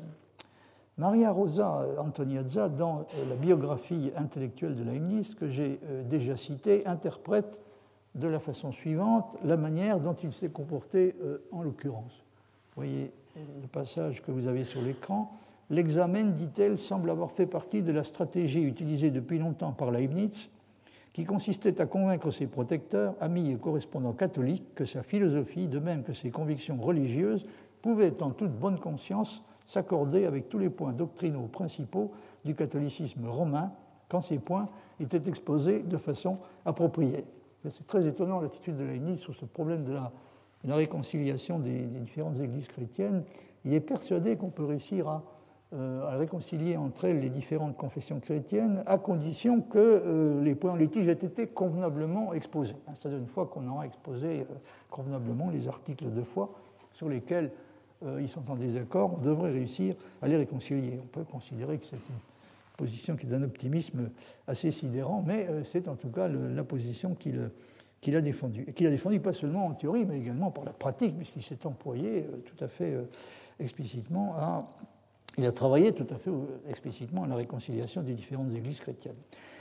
Speaker 2: Maria Rosa Antoniazza, dans la biographie intellectuelle de Leibniz que j'ai déjà citée, interprète de la façon suivante la manière dont il s'est comporté en l'occurrence. Vous voyez le passage que vous avez sur l'écran. L'examen, dit-elle, semble avoir fait partie de la stratégie utilisée depuis longtemps par Leibniz, qui consistait à convaincre ses protecteurs, amis et correspondants catholiques, que sa philosophie, de même que ses convictions religieuses, pouvaient en toute bonne conscience s'accorder avec tous les points doctrinaux principaux du catholicisme romain, quand ces points étaient exposés de façon appropriée. C'est très étonnant l'attitude de Leibniz sur ce problème de la, de la réconciliation des, des différentes églises chrétiennes. Il est persuadé qu'on peut réussir à, euh, à réconcilier entre elles les différentes confessions chrétiennes, à condition que euh, les points en litige aient été convenablement exposés. C'est-à-dire une fois qu'on aura exposé euh, convenablement les articles de foi sur lesquels euh, ils sont en désaccord, on devrait réussir à les réconcilier. On peut considérer que c'est une position qui est d'un optimisme assez sidérant, mais euh, c'est en tout cas le, la position qu'il, qu'il a défendue. Et qu'il a défendue pas seulement en théorie, mais également par la pratique, puisqu'il s'est employé euh, tout à fait euh, explicitement à... Il a travaillé tout à fait explicitement à la réconciliation des différentes églises chrétiennes.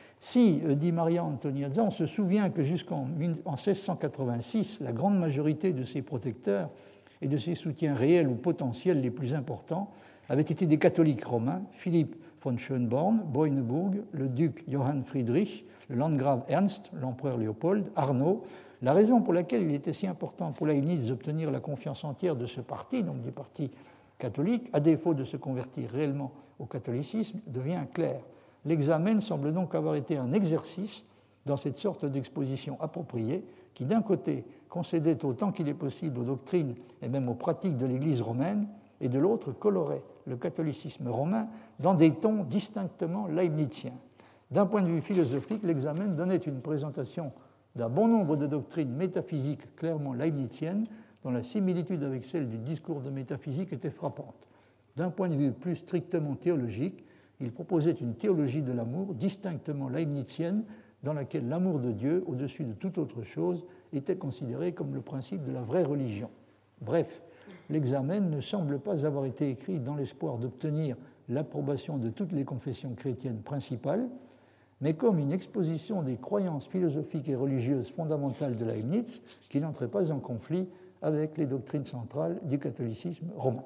Speaker 2: Si, euh, dit Maria Antoniazza, on se souvient que jusqu'en en seize cent quatre-vingt-six, la grande majorité de ses protecteurs et de ses soutiens réels ou potentiels les plus importants avaient été des catholiques romains, Philippe von Schönborn, Boineburg, le duc Johann Friedrich, le landgrave Ernst, l'empereur Léopold, Arnaud. La raison pour laquelle il était si important pour Leibniz d'obtenir la confiance entière de ce parti, donc du parti catholique, à défaut de se convertir réellement au catholicisme, devient claire. L'examen semble donc avoir été un exercice dans cette sorte d'exposition appropriée qui, d'un côté, concédait autant qu'il est possible aux doctrines et même aux pratiques de l'Église romaine, et de l'autre, colorait le catholicisme romain dans des tons distinctement leibniziens. D'un point de vue philosophique, l'examen donnait une présentation d'un bon nombre de doctrines métaphysiques clairement leibniziennes, dont la similitude avec celle du discours de métaphysique était frappante. D'un point de vue plus strictement théologique, il proposait une théologie de l'amour distinctement leibnizienne, dans laquelle l'amour de Dieu, au-dessus de toute autre chose, était considéré comme le principe de la vraie religion. Bref, l'examen ne semble pas avoir été écrit dans l'espoir d'obtenir l'approbation de toutes les confessions chrétiennes principales, mais comme une exposition des croyances philosophiques et religieuses fondamentales de Leibniz qui n'entrait pas en conflit avec les doctrines centrales du catholicisme romain.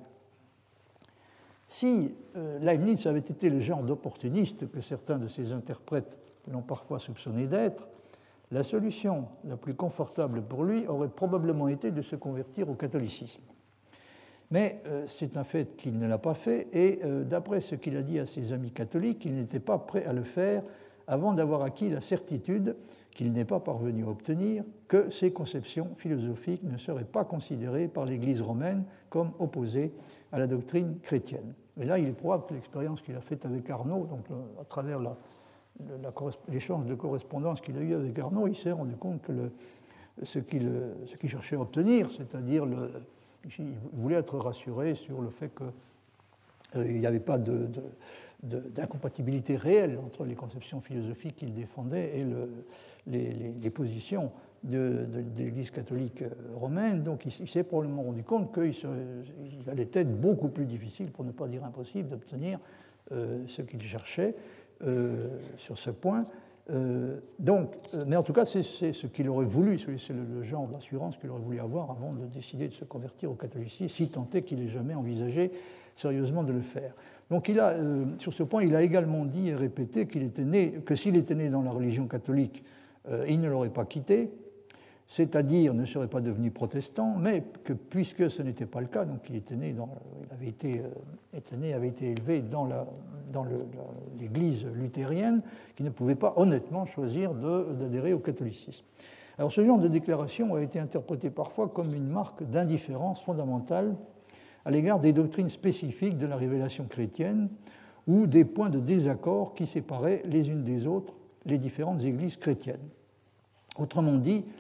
Speaker 2: Si euh, Leibniz avait été le genre d'opportuniste que certains de ses interprètes l'ont parfois soupçonné d'être, la solution la plus confortable pour lui aurait probablement été de se convertir au catholicisme. Mais euh, c'est un fait qu'il ne l'a pas fait, et euh, d'après ce qu'il a dit à ses amis catholiques, il n'était pas prêt à le faire avant d'avoir acquis la certitude qu'il n'est pas parvenu à obtenir que ses conceptions philosophiques ne seraient pas considérées par l'Église romaine comme opposées à la doctrine chrétienne. Et là, il est probable que l'expérience qu'il a faite avec Arnaud, donc à travers la, la, l'échange de correspondance qu'il a eu avec Arnaud, il s'est rendu compte que le, ce, qu'il, ce qu'il cherchait à obtenir, c'est-à-dire le, il voulait être rassuré sur le fait qu'il euh, n'y avait pas de, de De, d'incompatibilité réelle entre les conceptions philosophiques qu'il défendait et le, les, les, les positions de, de, de l'Église catholique romaine. Donc il, il s'est probablement rendu compte qu'il se, il allait être beaucoup plus difficile, pour ne pas dire impossible, d'obtenir euh, ce qu'il cherchait euh, sur ce point. Euh, donc, euh, mais en tout cas, c'est, c'est ce qu'il aurait voulu, c'est le, le genre d'assurance qu'il aurait voulu avoir avant de décider de se convertir au catholicisme, si tant est qu'il n'ait jamais envisagé sérieusement de le faire. Donc il a, euh, sur ce point, il a également dit et répété qu'il était né, que s'il était né dans la religion catholique, euh, il ne l'aurait pas quittée, c'est-à-dire ne serait pas devenu protestant, mais que puisque ce n'était pas le cas, donc il était né, dans, il avait été, euh, était né, avait été élevé dans, la, dans le, la, l'Église luthérienne, qu'il ne pouvait pas honnêtement choisir de, d'adhérer au catholicisme. Alors ce genre de déclaration a été interprété parfois comme une marque d'indifférence fondamentale à l'égard des doctrines spécifiques de la révélation chrétienne ou des points de désaccord qui séparaient les unes des autres les différentes églises chrétiennes. Autrement dit,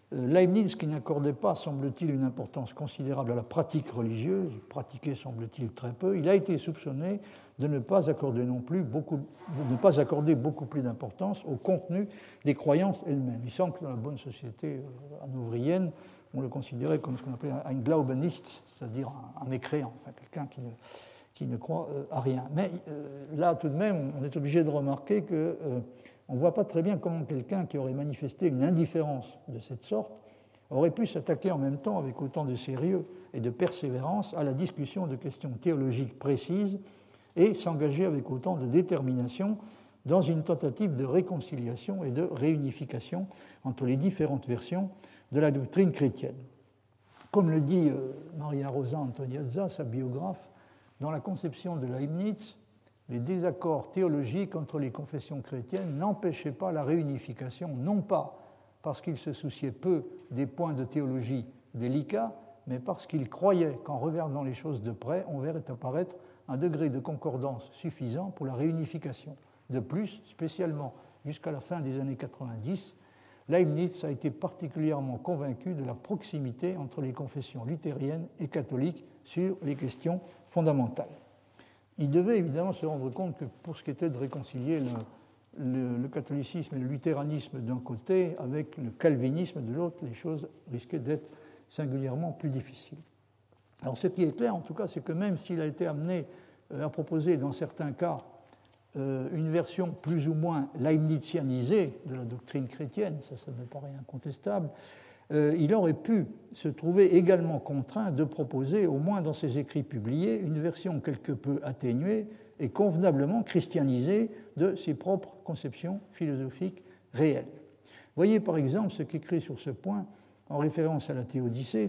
Speaker 2: Leibniz, qui n'accordait pas, semble-t-il, une importance considérable à la pratique religieuse, il pratiquait, semble-t-il, très peu, il a été soupçonné de ne pas accorder non plus beaucoup, de ne pas accorder beaucoup plus d'importance au contenu des croyances elles-mêmes. Il semble que dans la bonne société hanovrienne, on le considérait comme ce qu'on appelait un Glaubenist, c'est-à-dire un, un mécréant, enfin quelqu'un qui ne, qui ne croit euh, à rien. Mais euh, là, tout de même, on est obligé de remarquer que euh, on ne voit pas très bien comment quelqu'un qui aurait manifesté une indifférence de cette sorte aurait pu s'attaquer en même temps avec autant de sérieux et de persévérance à la discussion de questions théologiques précises et s'engager avec autant de détermination dans une tentative de réconciliation et de réunification entre les différentes versions de la doctrine chrétienne. Comme le dit Maria Rosa Antoniazza, sa biographe, dans la conception de Leibniz, les désaccords théologiques entre les confessions chrétiennes n'empêchaient pas la réunification, non pas parce qu'ils se souciaient peu des points de théologie délicats, mais parce qu'ils croyaient qu'en regardant les choses de près, on verrait apparaître un degré de concordance suffisant pour la réunification. De plus, spécialement jusqu'à la fin des années quatre-vingt-dix, Leibniz a été particulièrement convaincu de la proximité entre les confessions luthériennes et catholiques sur les questions fondamentales. Il devait évidemment se rendre compte que pour ce qui était de réconcilier le, le, le catholicisme et le luthéranisme d'un côté avec le calvinisme de l'autre, les choses risquaient d'être singulièrement plus difficiles. Alors ce qui est clair en tout cas, c'est que même s'il a été amené à proposer dans certains cas une version plus ou moins leibnizianisée de la doctrine chrétienne, ça, ça me paraît incontestable, Euh, il aurait pu se trouver également contraint de proposer, au moins dans ses écrits publiés, une version quelque peu atténuée et convenablement christianisée de ses propres conceptions philosophiques réelles. Voyez par exemple ce qu'écrit sur ce point, en référence à la Théodicée,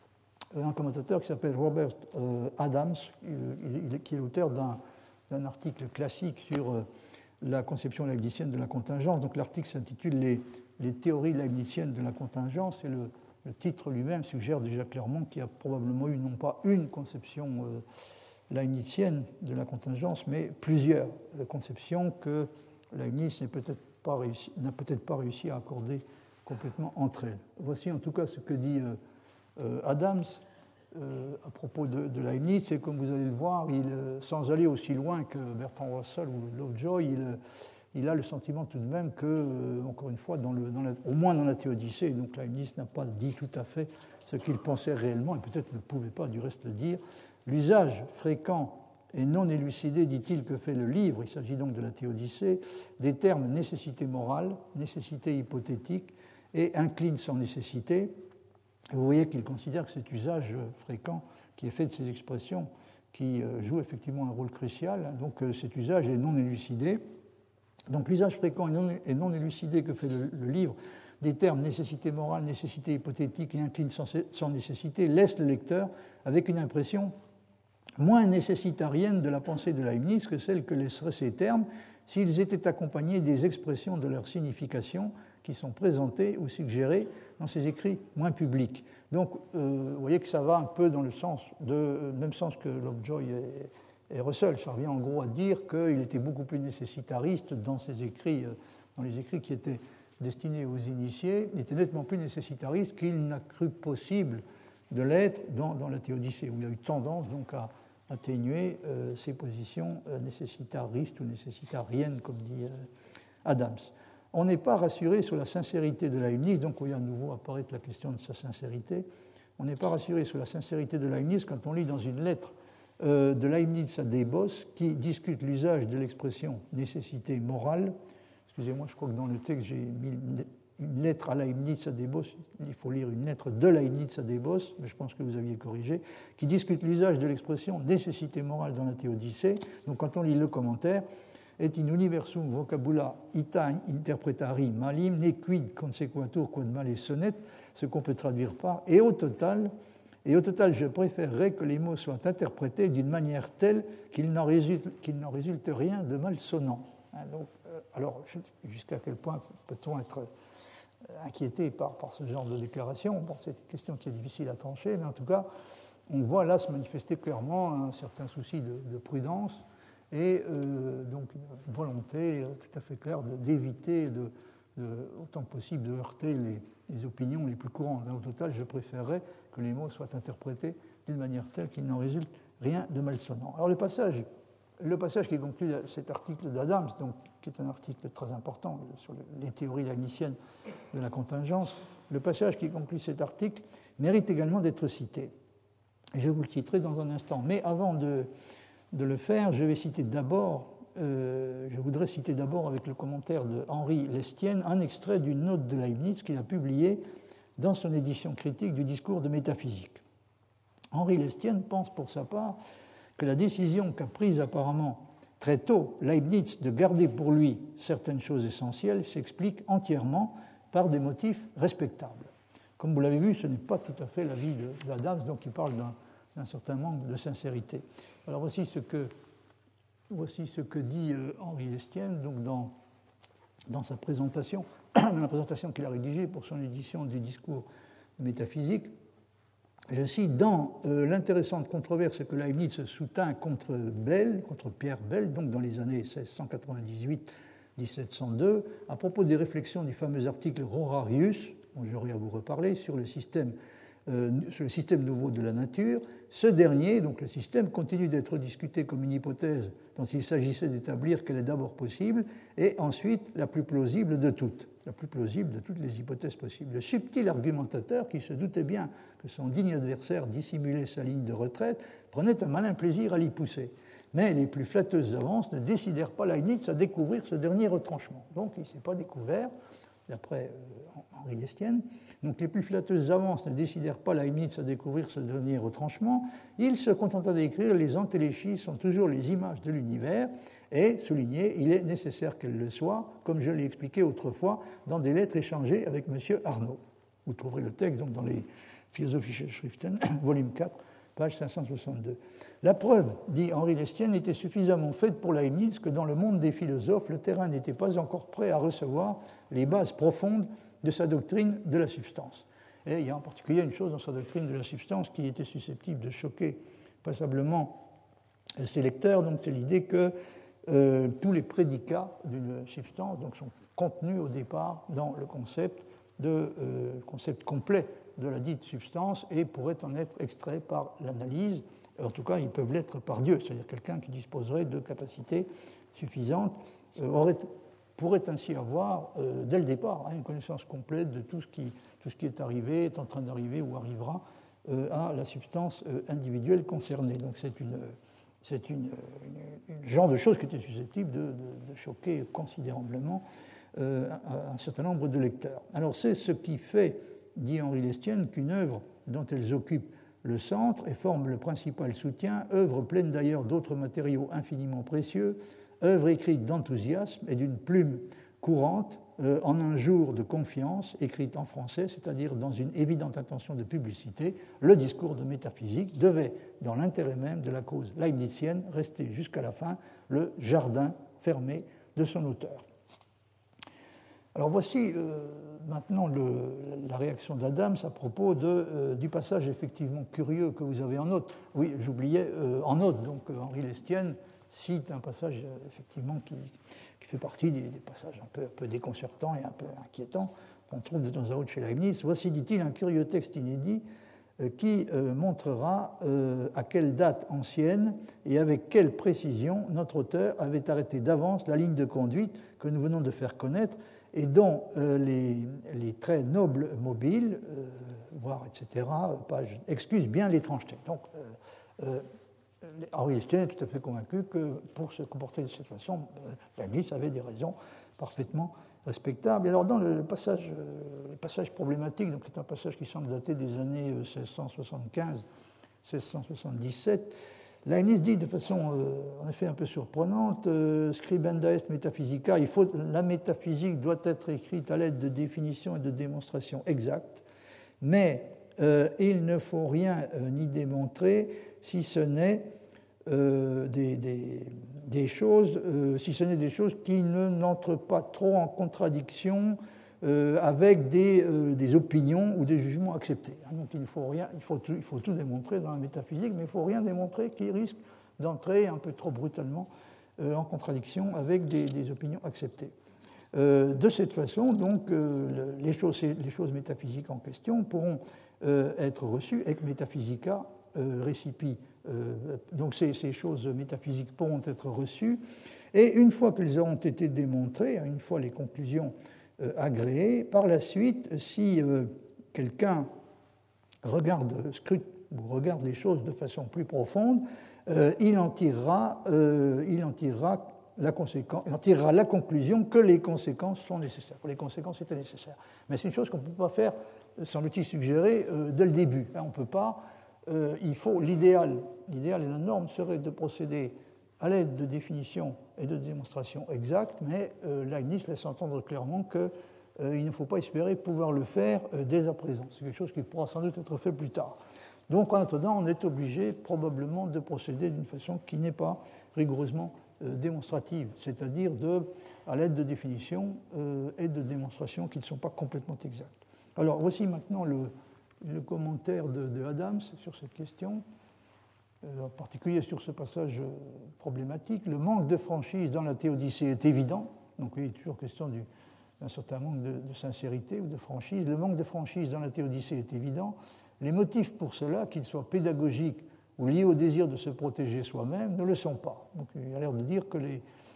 Speaker 2: un commentateur qui s'appelle Robert euh, Adams, il, il, qui est l'auteur d'un, d'un article classique sur euh, la conception leibnizienne de la contingence. Donc l'article s'intitule « Les Les théories leibniziennes de la contingence », et le, le titre lui-même suggère déjà clairement qu'il y a probablement eu non pas une conception euh, leibnizienne de la contingence, mais plusieurs euh, conceptions que Leibniz n'a peut-être pas réussi, n'a peut-être pas réussi à accorder complètement entre elles. Voici en tout cas ce que dit euh, euh, Adams euh, à propos de, de Leibniz, et comme vous allez le voir, il, euh, sans aller aussi loin que Bertrand Russell ou Lovejoy, il euh, il a le sentiment tout de même que, euh, encore une fois, dans le, dans la, au moins dans la Théodicée, donc Leibniz n'a pas dit tout à fait ce qu'il pensait réellement, et peut-être ne pouvait pas du reste le dire. L'usage fréquent et non élucidé, dit-il, que fait le livre, il s'agit donc de la Théodicée, des termes nécessité morale, nécessité hypothétique et incline sans nécessité. Vous voyez qu'il considère que cet usage fréquent qui est fait de ces expressions, qui joue effectivement un rôle crucial, donc cet usage est non élucidé. Donc l'usage fréquent et non, et non élucidé que fait le, le livre des termes nécessité morale, nécessité hypothétique et incline sans, sans nécessité laisse le lecteur avec une impression moins nécessitarienne de la pensée de Leibniz que celle que laisseraient ces termes s'ils étaient accompagnés des expressions de leur signification qui sont présentées ou suggérées dans ses écrits moins publics. Donc euh, vous voyez que ça va un peu dans le sens de, même sens que Lovejoy et Et Russell, ça revient en gros à dire qu'il était beaucoup plus nécessitariste dans ses écrits, dans les écrits qui étaient destinés aux initiés, il était nettement plus nécessitariste qu'il n'a cru possible de l'être dans, dans la Théodicée, où il y a eu tendance donc à atténuer euh, ses positions euh, nécessitaristes ou nécessitariennes, comme dit euh, Adams. On n'est pas rassuré sur la sincérité de Leibniz, donc il y a à nouveau apparaître la question de sa sincérité. On n'est pas rassuré sur la sincérité de Leibniz quand on lit dans une lettre de Leibniz à Debos, qui discute l'usage de l'expression nécessité morale. Excusez-moi, je crois que dans le texte, j'ai mis une lettre à Leibniz à Debos. Il faut lire une lettre de Leibniz à Debos, mais je pense que vous aviez corrigé, qui discute l'usage de l'expression nécessité morale dans la Théodicée. Donc, quand on lit le commentaire, et in universum vocabula ita interpretari malim ne quid consequatur quod male sonnet, ce qu'on peut traduire par et au total. Et au total, je préférerais que les mots soient interprétés d'une manière telle qu'il n'en résulte, qu'il n'en résulte rien de malsonnant. Hein, donc, euh, alors, jusqu'à quel point peut-on être inquiété par, par ce genre de déclaration? Bon, c'est une question qui est difficile à trancher, mais en tout cas, on voit là se manifester clairement un certain souci de, de prudence et euh, donc une volonté tout à fait claire de, d'éviter de, de, autant que possible de heurter les, les opinions les plus courantes. Au total, je préférerais que les mots soient interprétés d'une manière telle qu'il n'en résulte rien de malsonnant. Alors le passage, le passage qui conclut cet article d'Adams, donc, qui est un article très important sur les théories leibniziennes de la contingence, le passage qui conclut cet article mérite également d'être cité. Je vous le citerai dans un instant. Mais avant de, de le faire, je vais citer d'abord, euh, je voudrais citer d'abord avec le commentaire de Henri Lestienne un extrait d'une note de Leibniz qu'il a publiée dans son édition critique du discours de métaphysique. Henri Lestienne pense pour sa part que la décision qu'a prise apparemment très tôt Leibniz de garder pour lui certaines choses essentielles s'explique entièrement par des motifs respectables. Comme vous l'avez vu, ce n'est pas tout à fait l'avis d'Adams, donc il parle d'un, d'un certain manque de sincérité. Alors voici ce que, voici ce que dit euh, Henri Lestienne donc dans, dans sa présentation, la présentation qu'il a rédigée pour son édition du discours métaphysique. Je cite, dans euh, l'intéressante controverse que Leibniz soutint contre Bell, contre Pierre Bell, donc dans les années seize cent quatre-vingt-dix-huit à dix-sept cent deux, à propos des réflexions du fameux article Rorarius, dont j'aurai à vous reparler, sur le système, euh, sur le système nouveau de la nature, ce dernier, donc le système, continue d'être discuté comme une hypothèse dont il s'agissait d'établir qu'elle est d'abord possible, et ensuite la plus plausible de toutes, la plus plausible de toutes les hypothèses possibles. Le subtil argumentateur, qui se doutait bien que son digne adversaire dissimulait sa ligne de retraite, prenait un malin plaisir à l'y pousser. Mais les plus flatteuses avances ne décidèrent pas Leibniz à découvrir ce dernier retranchement. Donc il ne s'est pas découvert, d'après Henri Lestienne. Donc les plus flatteuses avances ne décidèrent pas Leibniz à découvrir ce dernier retranchement. Il se contenta d'écrire « Les entéléchies sont toujours les images de l'univers » et, souligné, il est nécessaire qu'elles le soient, comme je l'ai expliqué autrefois dans des lettres échangées avec M. Arnaud. Vous trouverez le texte donc, dans les Philosophische Schriften, volume quatre, page cinq cent soixante-deux. La preuve, dit Henri Lestienne, était suffisamment faite pour Leibniz que dans le monde des philosophes, le terrain n'était pas encore prêt à recevoir les bases profondes de sa doctrine de la substance. Et il y a en particulier une chose dans sa doctrine de la substance qui était susceptible de choquer passablement ses lecteurs, donc c'est l'idée que euh, tous les prédicats d'une substance donc, sont contenus au départ dans le concept, de, euh, concept complet de la dite substance et pourraient en être extraits par l'analyse. En tout cas, ils peuvent l'être par Dieu, c'est-à-dire quelqu'un qui disposerait de capacités suffisantes euh, aurait, pourrait ainsi avoir, euh, dès le départ, hein, une connaissance complète de tout ce, qui, tout ce qui est arrivé, est en train d'arriver ou arrivera euh, à la substance euh, individuelle concernée. Donc c'est une, c'est une, une, une genre de chose qui était susceptible de, de, de choquer considérablement euh, un, un certain nombre de lecteurs. Alors c'est ce qui fait, dit Henri Lestienne, qu'une œuvre dont elles occupent le centre et forment le principal soutien, œuvre pleine d'ailleurs d'autres matériaux infiniment précieux, œuvre écrite d'enthousiasme et d'une plume courante, euh, en un jour de confiance, écrite en français, c'est-à-dire dans une évidente intention de publicité, le discours de métaphysique devait, dans l'intérêt même de la cause leibnizienne, rester jusqu'à la fin le jardin fermé de son auteur. Alors voici euh, maintenant le, la réaction d'Adams à propos de, euh, du passage effectivement curieux que vous avez en note. Oui, j'oubliais euh, en note, donc euh, Henri Lestienne cite un passage euh, effectivement qui, qui fait partie des, des passages un peu, un peu déconcertants et un peu inquiétants qu'on trouve de temps à autre chez Leibniz. Voici, dit-il, un curieux texte inédit euh, qui euh, montrera euh, à quelle date ancienne et avec quelle précision notre auteur avait arrêté d'avance la ligne de conduite que nous venons de faire connaître et dont euh, les, les traits nobles mobiles, euh, voire et cetera, page, excusent bien l'étrangeté. Donc, euh, euh, Henri Lestienne est tout à fait convaincu que pour se comporter de cette façon, euh, Leibniz avait des raisons parfaitement respectables. Et alors, dans le passage, euh, le passage problématique, donc c'est un passage qui semble dater des années seize cent soixante-quinze seize cent soixante-dix-sept, Leibniz dit de façon euh, en effet un peu surprenante euh, scribenda est metaphysica, il faut, la métaphysique doit être écrite à l'aide de définitions et de démonstrations exactes, mais euh, il ne faut rien euh, ni démontrer si ce n'est euh, des, des, des choses, euh, si ce n'est des choses qui ne n'entrent pas trop en contradiction Euh, avec des, euh, des opinions ou des jugements acceptés. Donc il faut, rien, il, faut tout, il faut tout démontrer dans la métaphysique, mais il ne faut rien démontrer qui risque d'entrer un peu trop brutalement euh, en contradiction avec des, des opinions acceptées. Euh, de cette façon, donc, euh, les, choses, les choses métaphysiques en question pourront euh, être reçues ex metaphysica euh, recipi. Euh, donc ces, ces choses métaphysiques pourront être reçues, et une fois qu'elles auront été démontrées, une fois les conclusions euh, agréées, par la suite, si euh, quelqu'un regarde, scrute ou regarde les choses de façon plus profonde, euh, il en tirera, euh, il en tirera La conséquence, il en tirera la conclusion que les conséquences sont nécessaires, que les conséquences étaient nécessaires. Mais c'est une chose qu'on ne peut pas faire, semble-t-il suggérer, euh, dès le début. Hein, on ne peut pas, euh, il faut, l'idéal, l'idéal et la norme serait de procéder à l'aide de définitions et de démonstrations exactes, mais euh, Leibniz laisse entendre clairement qu'il euh, ne faut pas espérer pouvoir le faire euh, dès à présent. C'est quelque chose qui pourra sans doute être fait plus tard. Donc en attendant, on est obligé probablement de procéder d'une façon qui n'est pas rigoureusement démonstrative, c'est-à-dire de, à l'aide de définitions euh, et de démonstrations qui ne sont pas complètement exactes. Alors voici maintenant le, le commentaire de, de Adams sur cette question, euh, en particulier sur ce passage problématique. Le manque de franchise dans la théodicée est évident, donc il est toujours question du, d'un certain manque de, de sincérité ou de franchise. Le manque de franchise dans la théodicée est évident. Les motifs pour cela, qu'ils soient pédagogiques ou liés au désir de se protéger soi-même, ne le sont pas. Donc, il a l'air de dire que les,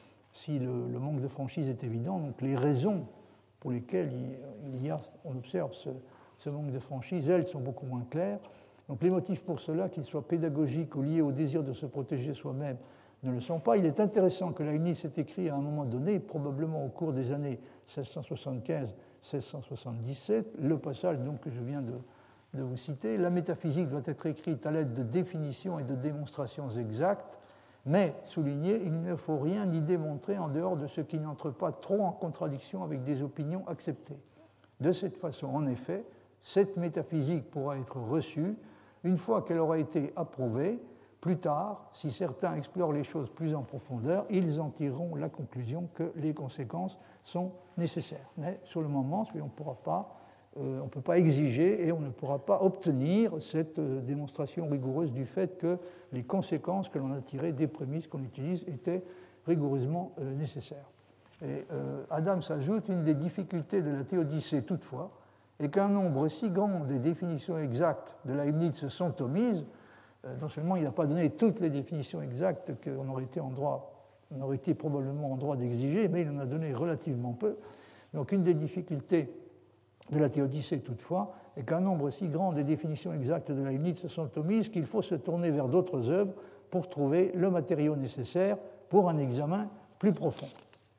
Speaker 2: si le, le manque de franchise est évident, donc les raisons pour lesquelles il, il y a, on observe ce, ce manque de franchise, elles sont beaucoup moins claires. Donc les motifs pour cela, qu'ils soient pédagogiques ou liés au désir de se protéger soi-même, ne le sont pas. Il est intéressant que Leibniz ait écrit à un moment donné, probablement au cours des années seize cent soixante-quinze seize cent soixante-dix-sept, le passage donc, que je viens de de vous citer, la métaphysique doit être écrite à l'aide de définitions et de démonstrations exactes, mais, souligné, il ne faut rien y démontrer en dehors de ce qui n'entre pas trop en contradiction avec des opinions acceptées. De cette façon, en effet, cette métaphysique pourra être reçue une fois qu'elle aura été approuvée. Plus tard, si certains explorent les choses plus en profondeur, ils en tireront la conclusion que les conséquences sont nécessaires. Mais sur le moment, on ne pourra pas Euh, on ne peut pas exiger et on ne pourra pas obtenir cette euh, démonstration rigoureuse du fait que les conséquences que l'on a tirées des prémices qu'on utilise étaient rigoureusement euh, nécessaires. Et euh, Adams ajoute une des difficultés de la théodicée toutefois est qu'un nombre si grand des définitions exactes de Leibniz sont omises. Euh, non seulement il n'a pas donné toutes les définitions exactes qu'on aurait été en droit, on aurait été probablement en droit d'exiger, mais il en a donné relativement peu. Donc une des difficultés de la théodicée, toutefois, est qu'un nombre si grand des définitions exactes de Leibniz se sont omises qu'il faut se tourner vers d'autres œuvres pour trouver le matériau nécessaire pour un examen plus profond.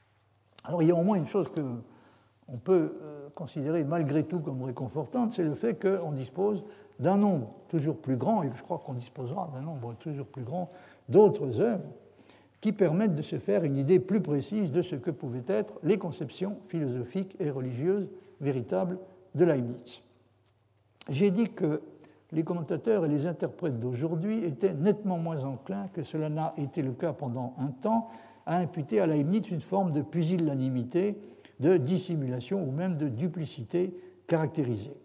Speaker 2: Alors il y a au moins une chose qu'on peut considérer malgré tout comme réconfortante, c'est le fait qu'on dispose d'un nombre toujours plus grand, et je crois qu'on disposera d'un nombre toujours plus grand d'autres œuvres qui permettent de se faire une idée plus précise de ce que pouvaient être les conceptions philosophiques et religieuses véritables de Leibniz. J'ai dit que les commentateurs et les interprètes d'aujourd'hui étaient nettement moins enclins que cela n'a été le cas pendant un temps à imputer à Leibniz une forme de pusillanimité, de dissimulation ou même de duplicité caractérisée.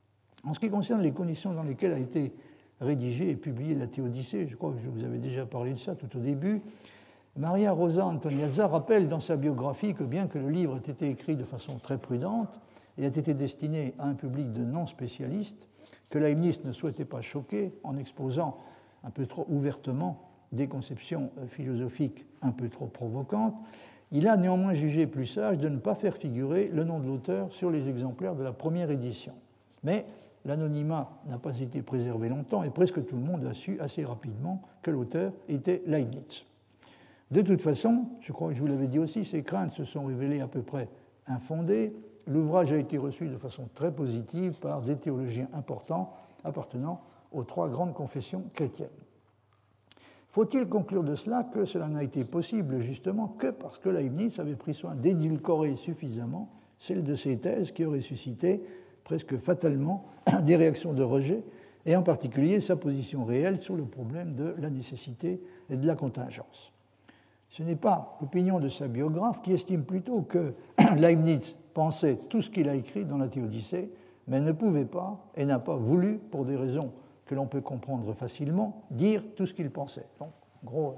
Speaker 2: En ce qui concerne les conditions dans lesquelles a été rédigée et publiée la Théodicée, je crois que je vous avais déjà parlé de ça tout au début, Maria Rosa Antoniazza rappelle dans sa biographie que bien que le livre ait été écrit de façon très prudente et ait été destiné à un public de non-spécialistes, que Leibniz ne souhaitait pas choquer en exposant un peu trop ouvertement des conceptions philosophiques un peu trop provocantes, il a néanmoins jugé plus sage de ne pas faire figurer le nom de l'auteur sur les exemplaires de la première édition. Mais l'anonymat n'a pas été préservé longtemps et presque tout le monde a su assez rapidement que l'auteur était Leibniz. De toute façon, je crois que je vous l'avais dit aussi, ces craintes se sont révélées à peu près infondées. L'ouvrage a été reçu de façon très positive par des théologiens importants appartenant aux trois grandes confessions chrétiennes. Faut-il conclure de cela que cela n'a été possible justement que parce que Leibniz avait pris soin d'édulcorer suffisamment celle de ses thèses qui aurait suscité presque fatalement des réactions de rejet, et en particulier sa position réelle sur le problème de la nécessité et de la contingence. Ce n'est pas l'opinion de sa biographe qui estime plutôt que Leibniz pensait tout ce qu'il a écrit dans la Théodicée, mais ne pouvait pas et n'a pas voulu, pour des raisons que l'on peut comprendre facilement, dire tout ce qu'il pensait. Donc, en gros,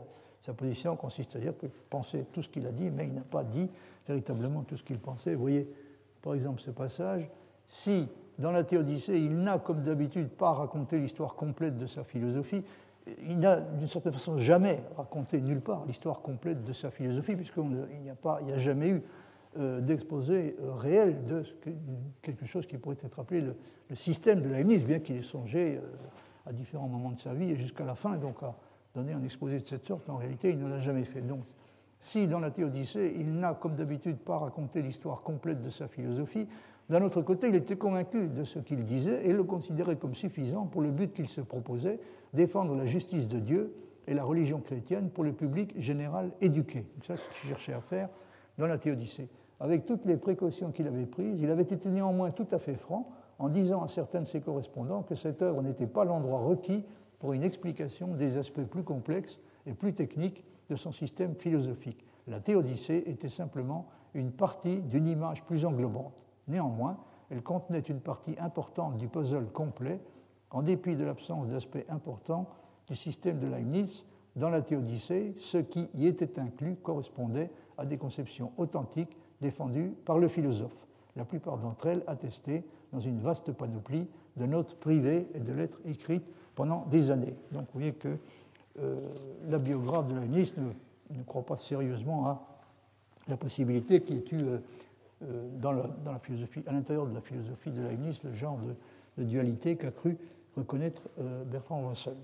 Speaker 2: Sa position consiste à dire qu'il pensait tout ce qu'il a dit, mais il n'a pas dit véritablement tout ce qu'il pensait. Vous voyez, par exemple, ce passage, si dans la Théodicée, il n'a, comme d'habitude, pas raconté l'histoire complète de sa philosophie, il n'a, d'une certaine façon, jamais raconté nulle part l'histoire complète de sa philosophie, puisqu'il n'y a, pas, il n'y a jamais eu euh, d'exposé euh, réel de quelque chose qui pourrait être appelé le, le système de Leibniz, bien qu'il ait songé euh, à différents moments de sa vie et jusqu'à la fin, donc à donner un exposé de cette sorte. En réalité, il ne l'a jamais fait. Donc, si dans la Théodicée, il n'a, comme d'habitude, pas raconté l'histoire complète de sa philosophie, d'un autre côté, il était convaincu de ce qu'il disait et le considérait comme suffisant pour le but qu'il se proposait, défendre la justice de Dieu et la religion chrétienne pour le public général éduqué. C'est ça qu'il cherchait à faire dans la Théodicée. Avec toutes les précautions qu'il avait prises, il avait été néanmoins tout à fait franc en disant à certains de ses correspondants que cette œuvre n'était pas l'endroit requis pour une explication des aspects plus complexes et plus techniques de son système philosophique. La Théodicée était simplement une partie d'une image plus englobante. Néanmoins, elle contenait une partie importante du puzzle complet, en dépit de l'absence d'aspects importants du système de Leibniz. Dans la Théodicée, ce qui y était inclus correspondait à des conceptions authentiques défendues par le philosophe, la plupart d'entre elles attestées dans une vaste panoplie de notes privées et de lettres écrites pendant des années. Donc vous voyez que euh, la biographe de Leibniz ne, ne croit pas sérieusement à la possibilité qu'il y ait eu euh, Dans la, dans la philosophie, à l'intérieur de la philosophie de Leibniz, le genre de, de dualité qu'a cru reconnaître euh, Bertrand Russell.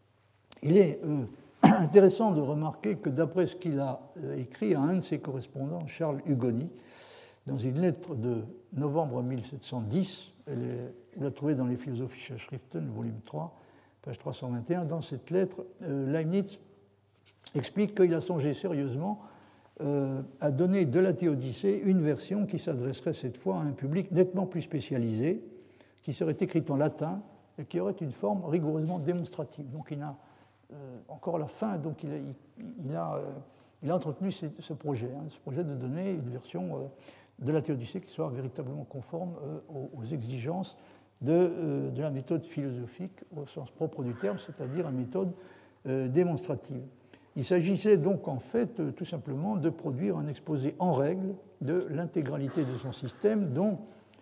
Speaker 2: Il est euh, intéressant de remarquer que d'après ce qu'il a euh, écrit à un de ses correspondants, Charles Hugoni, dans une lettre de novembre mille sept cent dix, elle est, vous la trouvez dans les Philosophische Schriften, volume trois, page trois cent vingt et un, dans cette lettre, euh, Leibniz explique qu'il a songé sérieusement Euh, a donné de la Théodicée une version qui s'adresserait cette fois à un public nettement plus spécialisé, qui serait écrite en latin et qui aurait une forme rigoureusement démonstrative. Donc il a euh, encore à la fin, donc il a, il, il a, euh, il a entretenu ce, ce projet, hein, ce projet de donner une version euh, de la Théodicée qui soit véritablement conforme euh, aux, aux exigences de, euh, de la méthode philosophique au sens propre du terme, c'est-à-dire une méthode euh, démonstrative. Il s'agissait donc en fait tout simplement de produire un exposé en règle de l'intégralité de son système dont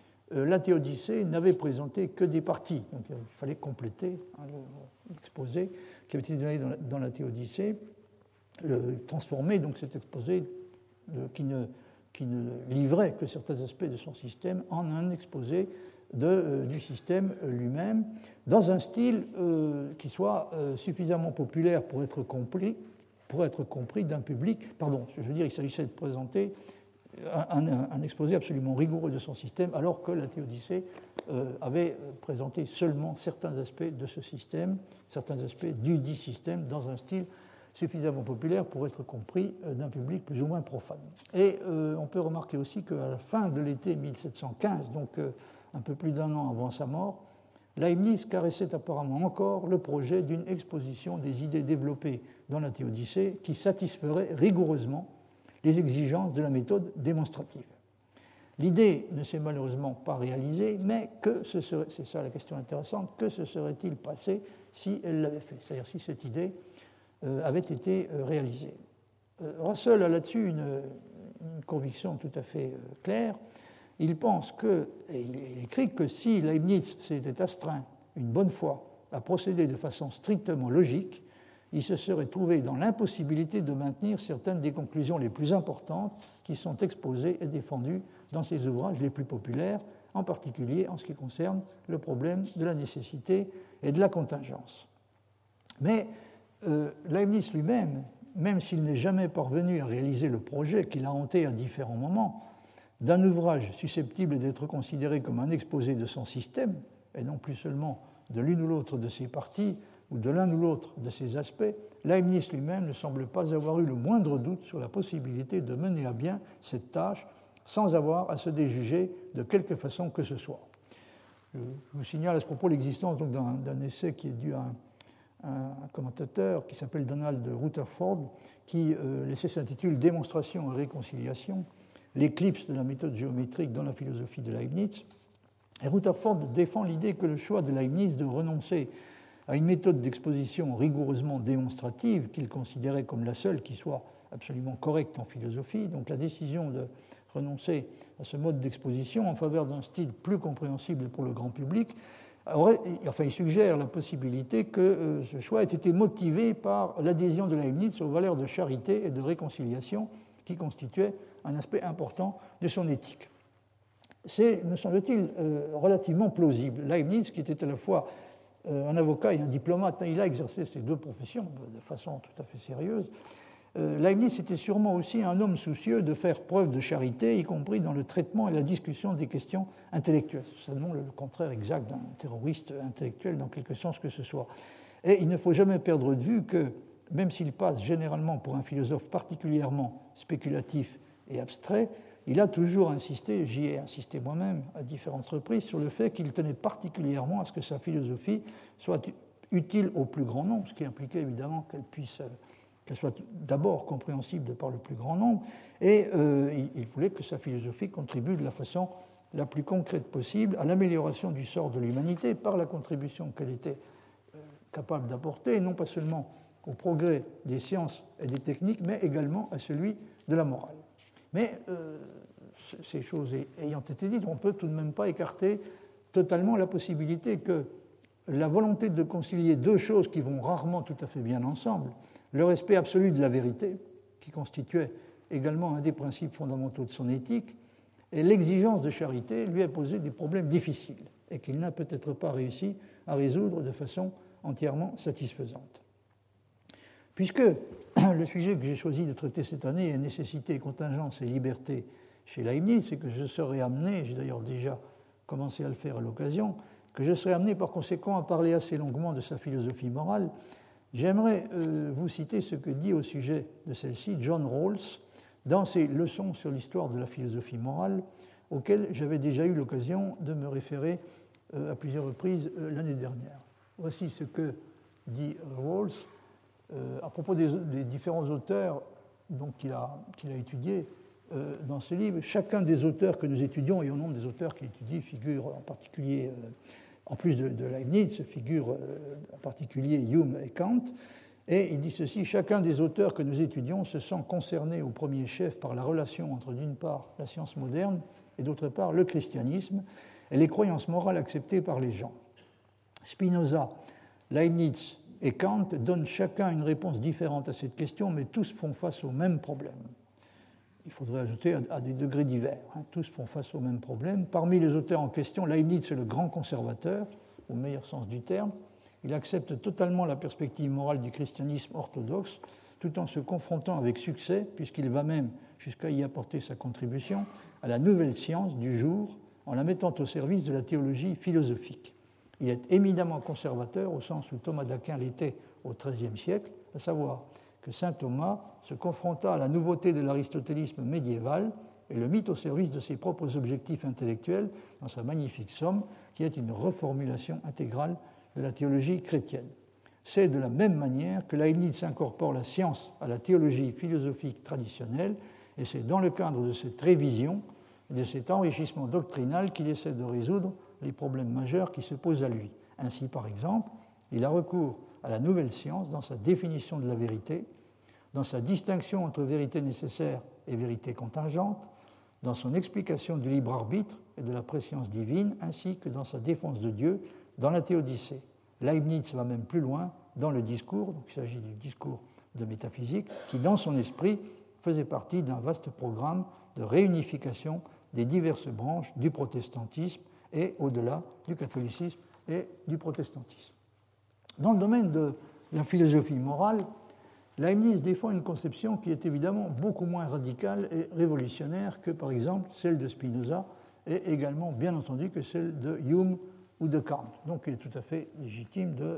Speaker 2: la Théodicée n'avait présenté que des parties. Donc il fallait compléter l'exposé qui avait été donné dans la Théodicée, le, transformer donc cet exposé qui ne, qui ne livrait que certains aspects de son système en un exposé de, euh, du système lui-même, dans un style euh, qui soit euh, suffisamment populaire pour être compris, pour être compris d'un public, pardon, je veux dire, il s'agissait de présenter un, un, un exposé absolument rigoureux de son système, alors que la Théodicée euh, avait présenté seulement certains aspects de ce système, certains aspects du dit système, dans un style suffisamment populaire pour être compris euh, d'un public plus ou moins profane. Et euh, on peut remarquer aussi qu'à la fin de l'été mille sept cent quinze, donc euh, un peu plus d'un an avant sa mort, Leibniz caressait apparemment encore le projet d'une exposition des idées développées dans la Théodicée qui satisferait rigoureusement les exigences de la méthode démonstrative. L'idée ne s'est malheureusement pas réalisée, mais que ce serait, c'est ça la question intéressante, que se serait-il passé si elle l'avait fait, c'est-à-dire si cette idée euh, avait été euh, réalisée. Euh, Russell a là-dessus une, une conviction tout à fait euh, claire. Il pense que, et il écrit que si Leibniz s'était astreint une bonne fois à procéder de façon strictement logique, il se serait trouvé dans l'impossibilité de maintenir certaines des conclusions les plus importantes qui sont exposées et défendues dans ses ouvrages les plus populaires, en particulier en ce qui concerne le problème de la nécessité et de la contingence. Mais euh, Leibniz lui-même, même s'il n'est jamais parvenu à réaliser le projet qu'il a hanté à différents moments, d'un ouvrage susceptible d'être considéré comme un exposé de son système, et non plus seulement de l'une ou l'autre de ses parties ou de l'un ou l'autre de ses aspects, Leibniz lui-même ne semble pas avoir eu le moindre doute sur la possibilité de mener à bien cette tâche sans avoir à se déjuger de quelque façon que ce soit. Je vous signale à ce propos l'existence donc d'un, d'un essai qui est dû à un, un commentateur qui s'appelle Donald Rutherford, qui euh, l'essai s'intitule « Démonstration et réconciliation », l'éclipse de la méthode géométrique dans la philosophie de Leibniz. Et Rutherford défend l'idée que le choix de Leibniz de renoncer à une méthode d'exposition rigoureusement démonstrative qu'il considérait comme la seule qui soit absolument correcte en philosophie. Donc la décision de renoncer à ce mode d'exposition en faveur d'un style plus compréhensible pour le grand public, aurait, enfin, il suggère la possibilité que euh, ce choix ait été motivé par l'adhésion de Leibniz aux valeurs de charité et de réconciliation qui constituaient un aspect important de son éthique. C'est, me semble-t-il, euh, relativement plausible. Leibniz, qui était à la fois euh, un avocat et un diplomate, il a exercé ces deux professions de façon tout à fait sérieuse. Euh, Leibniz était sûrement aussi un homme soucieux de faire preuve de charité, y compris dans le traitement et la discussion des questions intellectuelles. C'est seulement le contraire exact d'un terroriste intellectuel dans quelque sens que ce soit. Et il ne faut jamais perdre de vue que, même s'il passe généralement pour un philosophe particulièrement spéculatif et abstrait, il a toujours insisté, j'y ai insisté moi-même à différentes reprises, sur le fait qu'il tenait particulièrement à ce que sa philosophie soit utile au plus grand nombre, ce qui impliquait évidemment qu'elle puisse, qu'elle soit d'abord compréhensible par le plus grand nombre, et euh, il voulait que sa philosophie contribue de la façon la plus concrète possible à l'amélioration du sort de l'humanité par la contribution qu'elle était euh, capable d'apporter, non pas seulement au progrès des sciences et des techniques, mais également à celui de la morale. Mais euh, ces choses ayant été dites, on ne peut tout de même pas écarter totalement la possibilité que la volonté de concilier deux choses qui vont rarement tout à fait bien ensemble, le respect absolu de la vérité, qui constituait également un des principes fondamentaux de son éthique, et l'exigence de charité lui a posé des problèmes difficiles et qu'il n'a peut-être pas réussi à résoudre de façon entièrement satisfaisante. Puisque le sujet que j'ai choisi de traiter cette année est nécessité, contingence et liberté chez Leibniz, c'est que je serai amené, j'ai d'ailleurs déjà commencé à le faire à l'occasion, que je serai amené par conséquent à parler assez longuement de sa philosophie morale. J'aimerais euh, vous citer ce que dit au sujet de celle-ci John Rawls dans ses leçons sur l'histoire de la philosophie morale, auxquelles j'avais déjà eu l'occasion de me référer euh, à plusieurs reprises euh, l'année dernière. Voici ce que dit Rawls euh, à propos des, des différents auteurs donc, qu'il a, qu'il a étudiés euh, dans ce livre. Chacun des auteurs que nous étudions, et au nombre des auteurs qu'il étudie, figure en particulier, euh, en plus de, de Leibniz, figure euh, en particulier Hume et Kant. Et il dit ceci: chacun des auteurs que nous étudions se sent concerné au premier chef par la relation entre, d'une part, la science moderne et, d'autre part, le christianisme et les croyances morales acceptées par les gens. Spinoza, Leibniz et Kant donnent chacun une réponse différente à cette question, mais tous font face au même problème. Il faudrait ajouter à des degrés divers. Hein, tous font face au même problème. Parmi les auteurs en question, Leibniz est le grand conservateur, au meilleur sens du terme. Il accepte totalement la perspective morale du christianisme orthodoxe, tout en se confrontant avec succès, puisqu'il va même jusqu'à y apporter sa contribution, à la nouvelle science du jour, en la mettant au service de la théologie philosophique. Il est éminemment conservateur, au sens où Thomas d'Aquin l'était au treizième siècle, à savoir que saint Thomas se confronta à la nouveauté de l'aristotélisme médiéval et le mit au service de ses propres objectifs intellectuels dans sa magnifique somme, qui est une reformulation intégrale de la théologie chrétienne. C'est de la même manière que Leibniz incorpore la science à la théologie philosophique traditionnelle, et c'est dans le cadre de cette révision et de cet enrichissement doctrinal qu'il essaie de résoudre les problèmes majeurs qui se posent à lui. Ainsi, par exemple, il a recours à la nouvelle science dans sa définition de la vérité, dans sa distinction entre vérité nécessaire et vérité contingente, dans son explication du libre arbitre et de la préscience divine, ainsi que dans sa défense de Dieu dans la Théodicée. Leibniz va même plus loin dans le discours, donc il s'agit du discours de métaphysique, qui dans son esprit faisait partie d'un vaste programme de réunification des diverses branches du protestantisme et au-delà du catholicisme et du protestantisme. Dans le domaine de la philosophie morale, Leibniz défend une conception qui est évidemment beaucoup moins radicale et révolutionnaire que, par exemple, celle de Spinoza et également, bien entendu, que celle de Hume ou de Kant. Donc il est tout à fait légitime de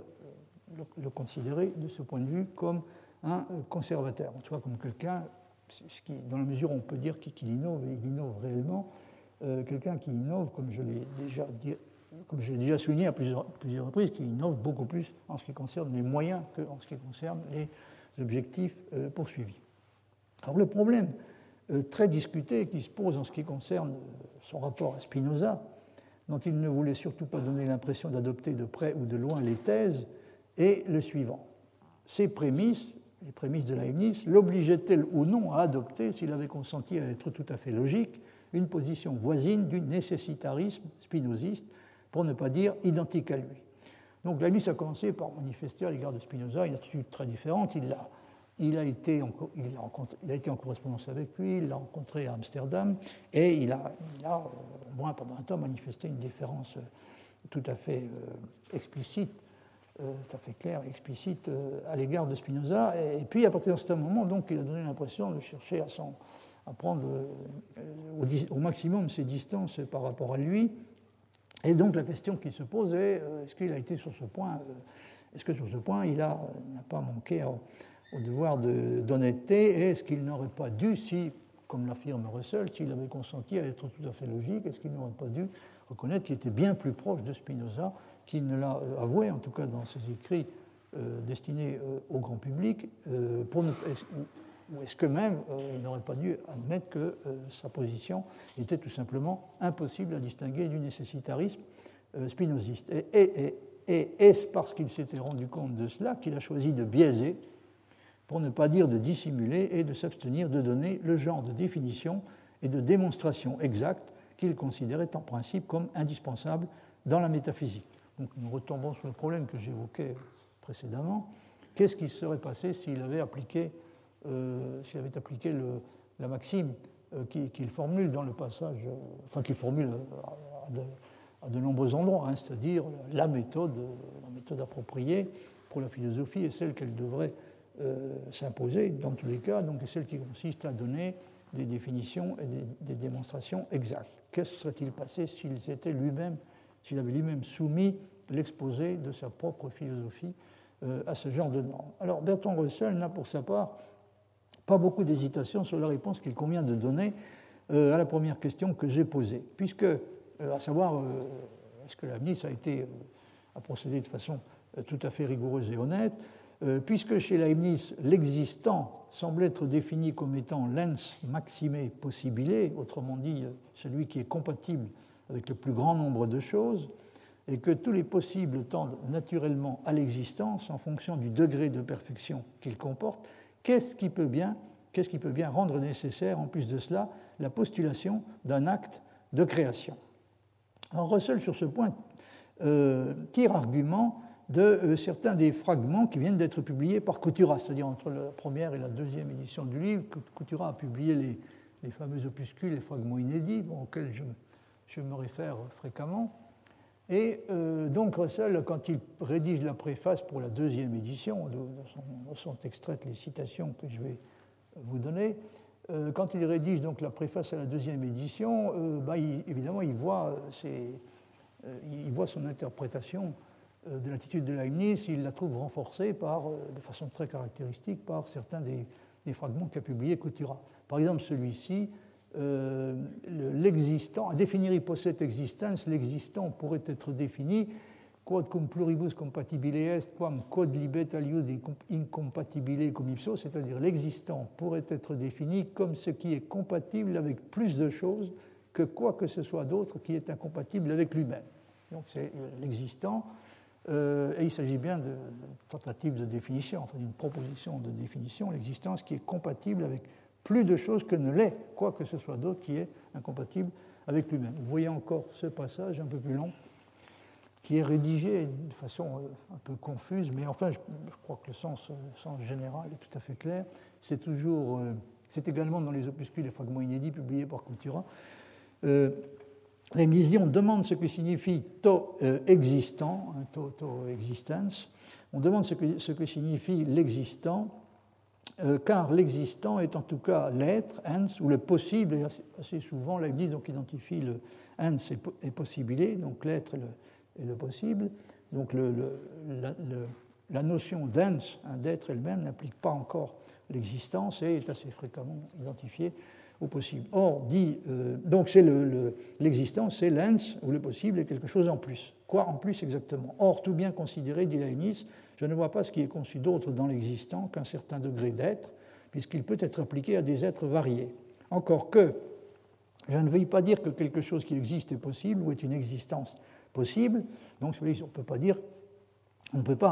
Speaker 2: le considérer de ce point de vue comme un conservateur, en tout cas comme quelqu'un, qui, dans la mesure où on peut dire qu'il innove, et il innove réellement, euh, quelqu'un qui innove, comme je l'ai déjà dit, comme je l'ai déjà souligné à plusieurs, plusieurs reprises, qui innove beaucoup plus en ce qui concerne les moyens qu'en ce qui concerne les objectifs euh, poursuivis. Alors le problème euh, très discuté qui se pose en ce qui concerne son rapport à Spinoza, dont il ne voulait surtout pas donner l'impression d'adopter de près ou de loin les thèses, est le suivant. Ces prémices, les prémices de Leibniz, l'obligeaient-elles ou non à adopter, s'il avait consenti à être tout à fait logique, une position voisine du nécessitarisme spinoziste, pour ne pas dire identique à lui. Donc Leibniz a commencé par manifester à l'égard de Spinoza une attitude très différente. Il a, il a, été, en, il a, rencontré, il a été en correspondance avec lui, il l'a rencontré à Amsterdam, et il a, il a, au moins pendant un temps, manifesté une différence tout à fait euh, explicite, euh, tout à fait claire et explicite euh, à l'égard de Spinoza. Et, et puis, à partir de ce moment, donc, il a donné l'impression de chercher à, son, à prendre euh, au, au maximum ses distances par rapport à lui. Et donc la question qui se pose est, est-ce qu'il a été sur ce point, est-ce que sur ce point il n'a pas manqué au, au devoir de, d'honnêteté, et est-ce qu'il n'aurait pas dû, si, comme l'affirme Russell, s'il avait consenti à être tout à fait logique, est-ce qu'il n'aurait pas dû reconnaître qu'il était bien plus proche de Spinoza, qu'il ne l'a avoué, en tout cas dans ses écrits euh, destinés euh, au grand public, euh, pour ne, est-ce, ou est-ce que même euh, il n'aurait pas dû admettre que euh, sa position était tout simplement impossible à distinguer du nécessitarisme euh, spinoziste. Et, et, et, et est-ce parce qu'il s'était rendu compte de cela qu'il a choisi de biaiser, pour ne pas dire de dissimuler, et de s'abstenir de donner le genre de définition et de démonstration exacte qu'il considérait en principe comme indispensable dans la métaphysique. Donc nous retombons sur le problème que j'évoquais précédemment. Qu'est-ce qui se serait passé s'il avait appliqué Euh, s'il avait appliqué le, la maxime euh, qu'il, qu'il formule dans le passage, euh, enfin qu'il formule à, à, de, à de nombreux endroits, hein, c'est-à-dire la méthode, la méthode appropriée pour la philosophie est celle qu'elle devrait euh, s'imposer dans tous les cas, donc est celle qui consiste à donner des définitions et des, des démonstrations exactes. Qu'est-ce serait-il passé s'il s'était lui-même, s'il avait lui-même soumis l'exposé de sa propre philosophie euh, à ce genre de normes? Alors Bertrand Russell n'a pour sa part pas beaucoup d'hésitation sur la réponse qu'il convient de donner euh, à la première question que j'ai posée, puisque, euh, à savoir, euh, est-ce que Leibniz a, été, euh, a procédé de façon euh, tout à fait rigoureuse et honnête, euh, puisque chez Leibniz, l'existant semble être défini comme étant l'ens maxime possibile, autrement dit, celui qui est compatible avec le plus grand nombre de choses, et que tous les possibles tendent naturellement à l'existence en fonction du degré de perfection qu'ils comportent. Qu'est-ce qui peut bien, qu'est-ce qui peut bien rendre nécessaire, en plus de cela, la postulation d'un acte de création? Alors Russell, sur ce point, euh, tire argument de euh, certains des fragments qui viennent d'être publiés par Couturat, c'est-à-dire entre la première et la deuxième édition du livre. Couturat a publié les, les fameux opuscules, les fragments inédits, bon, auxquels je, je me réfère fréquemment. Et euh, donc Russell, quand il rédige la préface pour la deuxième édition, de, de son, de sont extraites les citations que je vais vous donner, euh, quand il rédige donc la préface à la deuxième édition, euh, bah, il, évidemment il voit, ses, euh, il voit son interprétation euh, de l'attitude de Leibniz, il la trouve renforcée par, euh, de façon très caractéristique par certains des, des fragments qu'a publié Couturat. Par exemple celui-ci, Euh, l'existant, à définir hypocète existence, l'existant pourrait être défini quod cum pluribus compatibile est, quam quod libet aliud incompatibile cum ipso, c'est-à-dire l'existant pourrait être défini comme ce qui est compatible avec plus de choses que quoi que ce soit d'autre qui est incompatible avec lui-même. Donc c'est l'existant, euh, et il s'agit bien de tentative de définition, enfin d'une proposition de définition, l'existence qui est compatible avec plus de choses que ne l'est quoi que ce soit d'autre qui est incompatible avec lui-même. Vous voyez encore ce passage un peu plus long qui est rédigé de façon un peu confuse, mais enfin je, je crois que le sens, le sens général est tout à fait clair. C'est toujours, c'est également dans les opuscules, les fragments inédits publiés par Couturat. Euh, Leibniz dit on demande ce que signifie to euh, existant, hein, to, to existence. On demande ce que, ce que signifie l'existant. Euh, car l'existant est en tout cas l'être, ens, ou le possible, et assez, assez souvent Leibniz donc, identifie le ens et, et possibile, donc l'être et le, et le possible. Donc le, le, la, le, la notion d'ens, hein, d'être elle-même, n'implique pas encore l'existence et est assez fréquemment identifiée au possible. Or, dit, euh, donc c'est le, le, l'existence, c'est l'ens, ou le possible, et quelque chose en plus. Quoi en plus exactement? Or, tout bien considéré, dit Leibniz, je ne vois pas ce qui est conçu d'autre dans l'existant qu'un certain degré d'être, puisqu'il peut être appliqué à des êtres variés. Encore que, je ne veuille pas dire que quelque chose qui existe est possible ou est une existence possible, donc on ne peut pas dire, on ne peut pas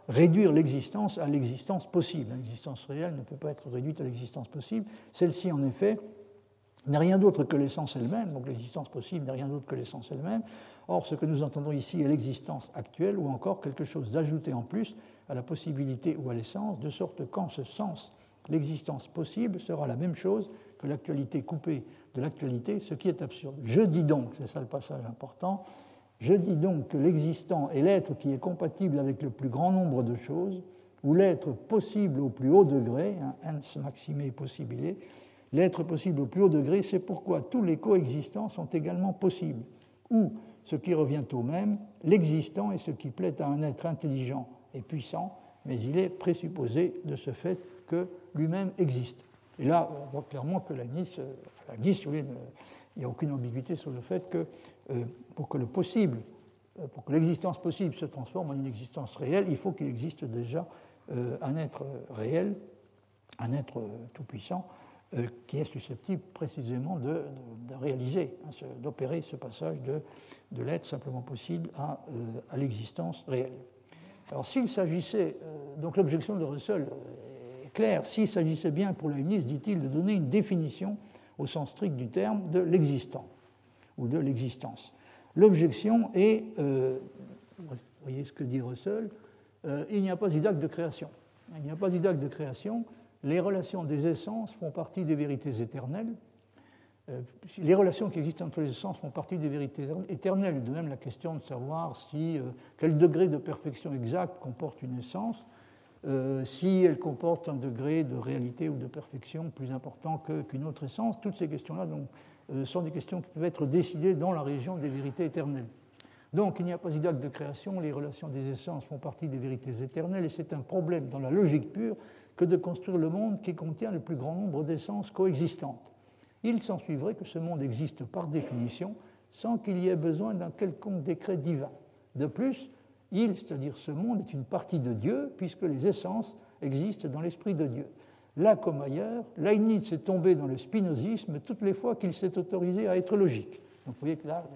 Speaker 2: réduire l'existence à l'existence possible. L'existence réelle ne peut pas être réduite à l'existence possible. Celle-ci, en effet, n'est rien d'autre que l'essence elle-même, donc l'existence possible n'est rien d'autre que l'essence elle-même. Or, ce que nous entendons ici est l'existence actuelle, ou encore quelque chose d'ajouté en plus à la possibilité ou à l'essence, de sorte qu'en ce sens, l'existence possible sera la même chose que l'actualité coupée de l'actualité, ce qui est absurde. Je dis donc, c'est ça le passage important, je dis donc que l'existant est l'être qui est compatible avec le plus grand nombre de choses, ou l'être possible au plus haut degré, hein, ens maxime possibile, l'être possible au plus haut degré, c'est pourquoi tous les coexistants sont également possibles, ou, ce qui revient au même, l'existant est ce qui plaît à un être intelligent et puissant, mais il est présupposé de ce fait que lui-même existe. Et là, on voit clairement que Leibniz, Leibniz, si vous voulez, il n'y a aucune ambiguïté sur le fait que euh, pour que le possible, euh, pour que l'existence possible se transforme en une existence réelle, il faut qu'il existe déjà euh, un être réel, un être euh, tout-puissant, euh, qui est susceptible précisément de, de, de réaliser, hein, ce, d'opérer ce passage de, de l'être simplement possible à, euh, à l'existence réelle. Alors s'il s'agissait, euh, donc l'objection de Russell est claire, s'il s'agissait bien pour Leibniz, dit-il, de donner une définition au sens strict du terme de l'existant ou de l'existence. L'objection est, euh, vous voyez ce que dit Russell, euh, il n'y a pas eu d'acte de création. Il n'y a pas eu d'acte de création, les relations des essences font partie des vérités éternelles. Euh, les relations qui existent entre les essences font partie des vérités éternelles. De même, la question de savoir si, euh, quel degré de perfection exacte comporte une essence, euh, si elle comporte un degré de réalité ou de perfection plus important que, qu'une autre essence, toutes ces questions-là donc, euh, sont des questions qui peuvent être décidées dans la région des vérités éternelles. Donc, il n'y a pas eu d'acte de création, les relations des essences font partie des vérités éternelles, et c'est un problème dans la logique pure que de construire le monde qui contient le plus grand nombre d'essences coexistantes. Il s'ensuivrait que ce monde existe par définition sans qu'il y ait besoin d'un quelconque décret divin. De plus, il, c'est-à-dire ce monde, est une partie de Dieu, puisque les essences existent dans l'esprit de Dieu. Là comme ailleurs, Leibniz est tombé dans le spinozisme toutes les fois qu'il s'est autorisé à être logique. Donc vous voyez que là,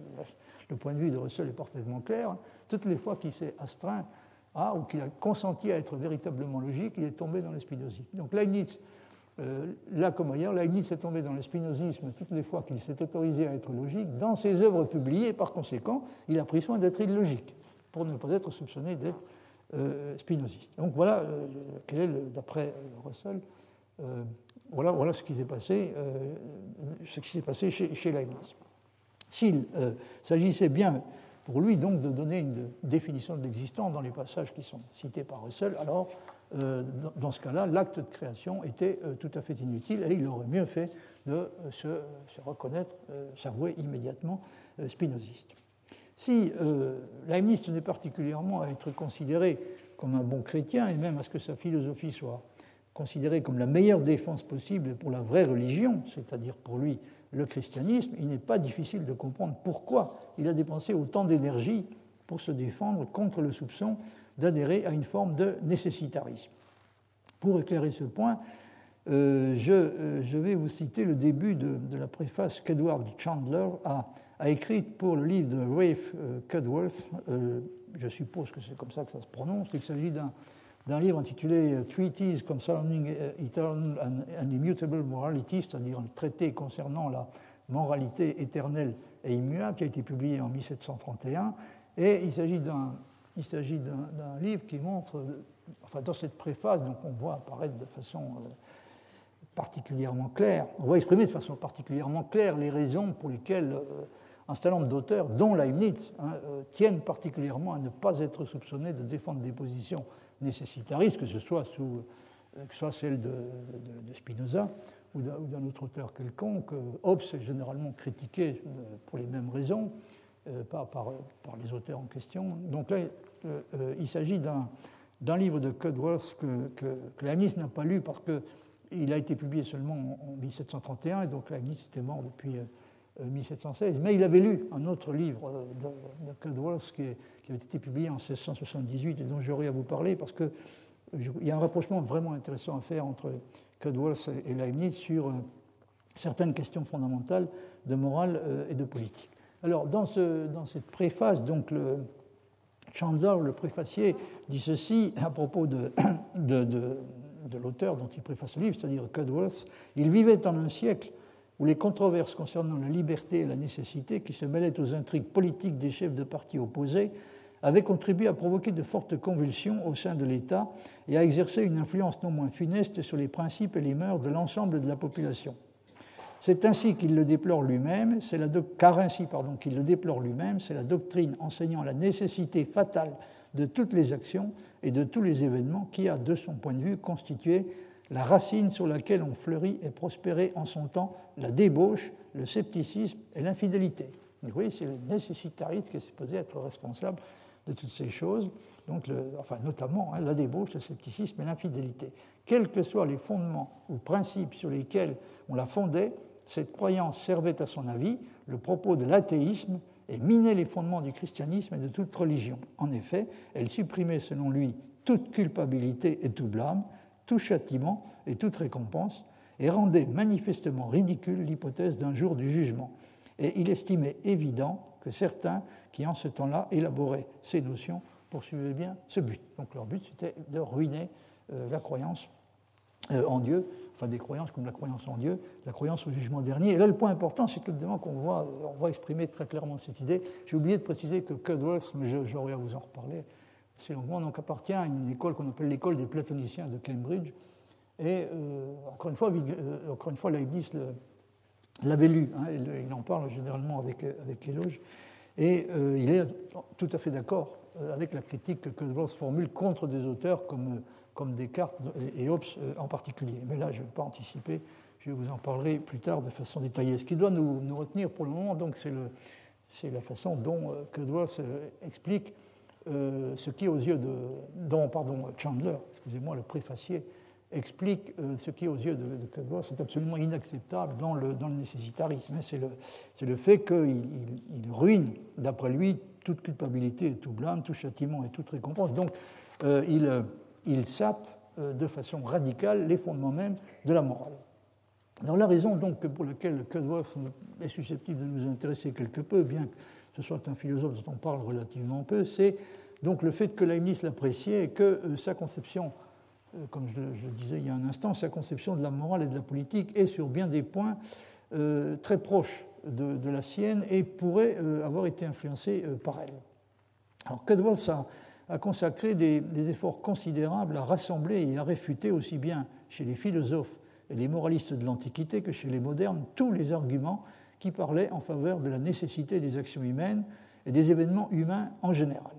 Speaker 2: le point de vue de Russell est parfaitement clair. Toutes les fois qu'il s'est astreint à, ou qu'il a consenti à être véritablement logique, il est tombé dans le spinozisme. Donc Leibniz, euh, là comme ailleurs, Leibniz est tombé dans le spinozisme toutes les fois qu'il s'est autorisé à être logique. Dans ses œuvres publiées, par conséquent, il a pris soin d'être illogique, pour ne pas être soupçonné d'être euh, spinoziste. Donc voilà, euh, quel est, le, d'après Russell, euh, voilà, voilà ce qui s'est passé, euh, ce qui s'est passé chez, chez Leibniz. S'il euh, s'agissait bien pour lui donc de donner une définition de l'existant dans les passages qui sont cités par Russell, alors euh, dans, dans ce cas-là, l'acte de création était euh, tout à fait inutile et il aurait mieux fait de euh, se, se reconnaître, euh, s'avouer immédiatement euh, spinoziste. Si euh, Leibniz tenait particulièrement à être considéré comme un bon chrétien et même à ce que sa philosophie soit considérée comme la meilleure défense possible pour la vraie religion, c'est-à-dire pour lui le christianisme, il n'est pas difficile de comprendre pourquoi il a dépensé autant d'énergie pour se défendre contre le soupçon d'adhérer à une forme de nécessitarisme. Pour éclairer ce point, euh, je, euh, je vais vous citer le début de, de la préface qu'Edward Chandler a, a écrite pour le livre de Rafe euh, Cudworth. Euh, je suppose que c'est comme ça que ça se prononce. Il s'agit d'un, d'un livre intitulé Treatise Concerning Eternal and Immutable Morality, c'est-à-dire un traité concernant la moralité éternelle et immuable, qui a été publié en mille sept cent trente et un. Et il s'agit d'un, il s'agit d'un, d'un livre qui montre, enfin dans cette préface, donc on voit apparaître de façon euh, particulièrement claire, on voit exprimer de façon particulièrement claire les raisons pour lesquelles euh, un certain nombre d'auteurs, dont Leibniz, hein, euh, tiennent particulièrement à ne pas être soupçonnés de défendre des positions nécessitaristes, que ce soit, sous, euh, que ce soit celle de, de, de Spinoza ou d'un, ou d'un autre auteur quelconque. Hobbes est généralement critiqué euh, pour les mêmes raisons, euh, par, par, par les auteurs en question. Donc là, euh, euh, il s'agit d'un, d'un livre de Cudworth que, que, que Leibniz n'a pas lu parce qu'il a été publié seulement en, en mille sept cent trente et un, et donc Leibniz était mort depuis euh, mille sept cent seize, mais il avait lu un autre livre de, de Cudworth qui, qui avait été publié en seize cent soixante-dix-huit et dont j'aurais à vous parler parce qu'il y a un rapprochement vraiment intéressant à faire entre Cudworth et Leibniz sur euh, certaines questions fondamentales de morale euh, et de politique. Alors, dans, ce, dans cette préface, donc, le, Chandler, le préfacier, dit ceci à propos de, de, de, de l'auteur dont il préface le livre, c'est-à-dire Cudworth. Il vivait en un siècle où les controverses concernant la liberté et la nécessité, qui se mêlaient aux intrigues politiques des chefs de partis opposés, avaient contribué à provoquer de fortes convulsions au sein de l'État et à exercer une influence non moins funeste sur les principes et les mœurs de l'ensemble de la population. C'est ainsi qu'il le déplore lui-même, c'est la do... car ainsi pardon, qu'il le déplore lui-même, c'est la doctrine enseignant la nécessité fatale de toutes les actions et de tous les événements qui a, de son point de vue, constitué la racine sur laquelle ont fleuri et prospéré en son temps la débauche, le scepticisme et l'infidélité. Vous voyez, c'est le nécessitarisme qui est supposé être responsable de toutes ces choses, donc le, enfin notamment hein, la débauche, le scepticisme et l'infidélité. Quels que soient les fondements ou principes sur lesquels on la fondait, cette croyance servait à son avis le propos de l'athéisme et minait les fondements du christianisme et de toute religion. En effet, elle supprimait selon lui toute culpabilité et tout blâme, tout châtiment et toute récompense, et rendait manifestement ridicule l'hypothèse d'un jour du jugement. Et il estimait évident que certains qui, en ce temps-là, élaboraient ces notions, poursuivaient bien ce but. Donc leur but, c'était de ruiner euh, la croyance euh, en Dieu, enfin des croyances comme la croyance en Dieu, la croyance au jugement dernier. Et là, le point important, c'est évidemment qu'on voit, on voit exprimer très clairement cette idée. J'ai oublié de préciser que Cudworth, mais j'aurai à vous en reparler assez longuement, donc appartient à une école qu'on appelle l'école des platoniciens de Cambridge. Et euh, encore une fois, euh, encore une fois Leibniz le, l'avait lu, hein, il, il en parle généralement avec, avec éloge, et euh, il est tout à fait d'accord avec la critique que Cudworth formule contre des auteurs comme, comme Descartes et Hobbes en particulier. Mais là, je ne vais pas anticiper, je vous en parlerai plus tard de façon détaillée. Ce qui doit nous, nous retenir pour le moment, donc, c'est, le, c'est la façon dont Cudworth explique euh, ce qui, aux yeux de, dont pardon, Chandler, excusez-moi, le préfacier, explique euh, ce qui, aux yeux de, de Cudworth, est absolument inacceptable dans le, dans le nécessitarisme. C'est le, c'est le fait qu'il il, il ruine, d'après lui, toute culpabilité et tout blâme, tout châtiment et toute récompense. Donc, euh, il, il sape euh, de façon radicale les fondements mêmes de la morale. Alors, la raison donc, pour laquelle Cudworth est susceptible de nous intéresser quelque peu, bien que ce soit un philosophe dont on parle relativement peu, c'est donc le fait que Leibniz l'appréciait et que euh, sa conception, comme je le disais il y a un instant, sa conception de la morale et de la politique est sur bien des points euh, très proche de, de la sienne et pourrait euh, avoir été influencée euh, par elle. Alors Cudworth a, a consacré des, des efforts considérables à rassembler et à réfuter aussi bien chez les philosophes et les moralistes de l'Antiquité que chez les modernes tous les arguments qui parlaient en faveur de la nécessité des actions humaines et des événements humains en général.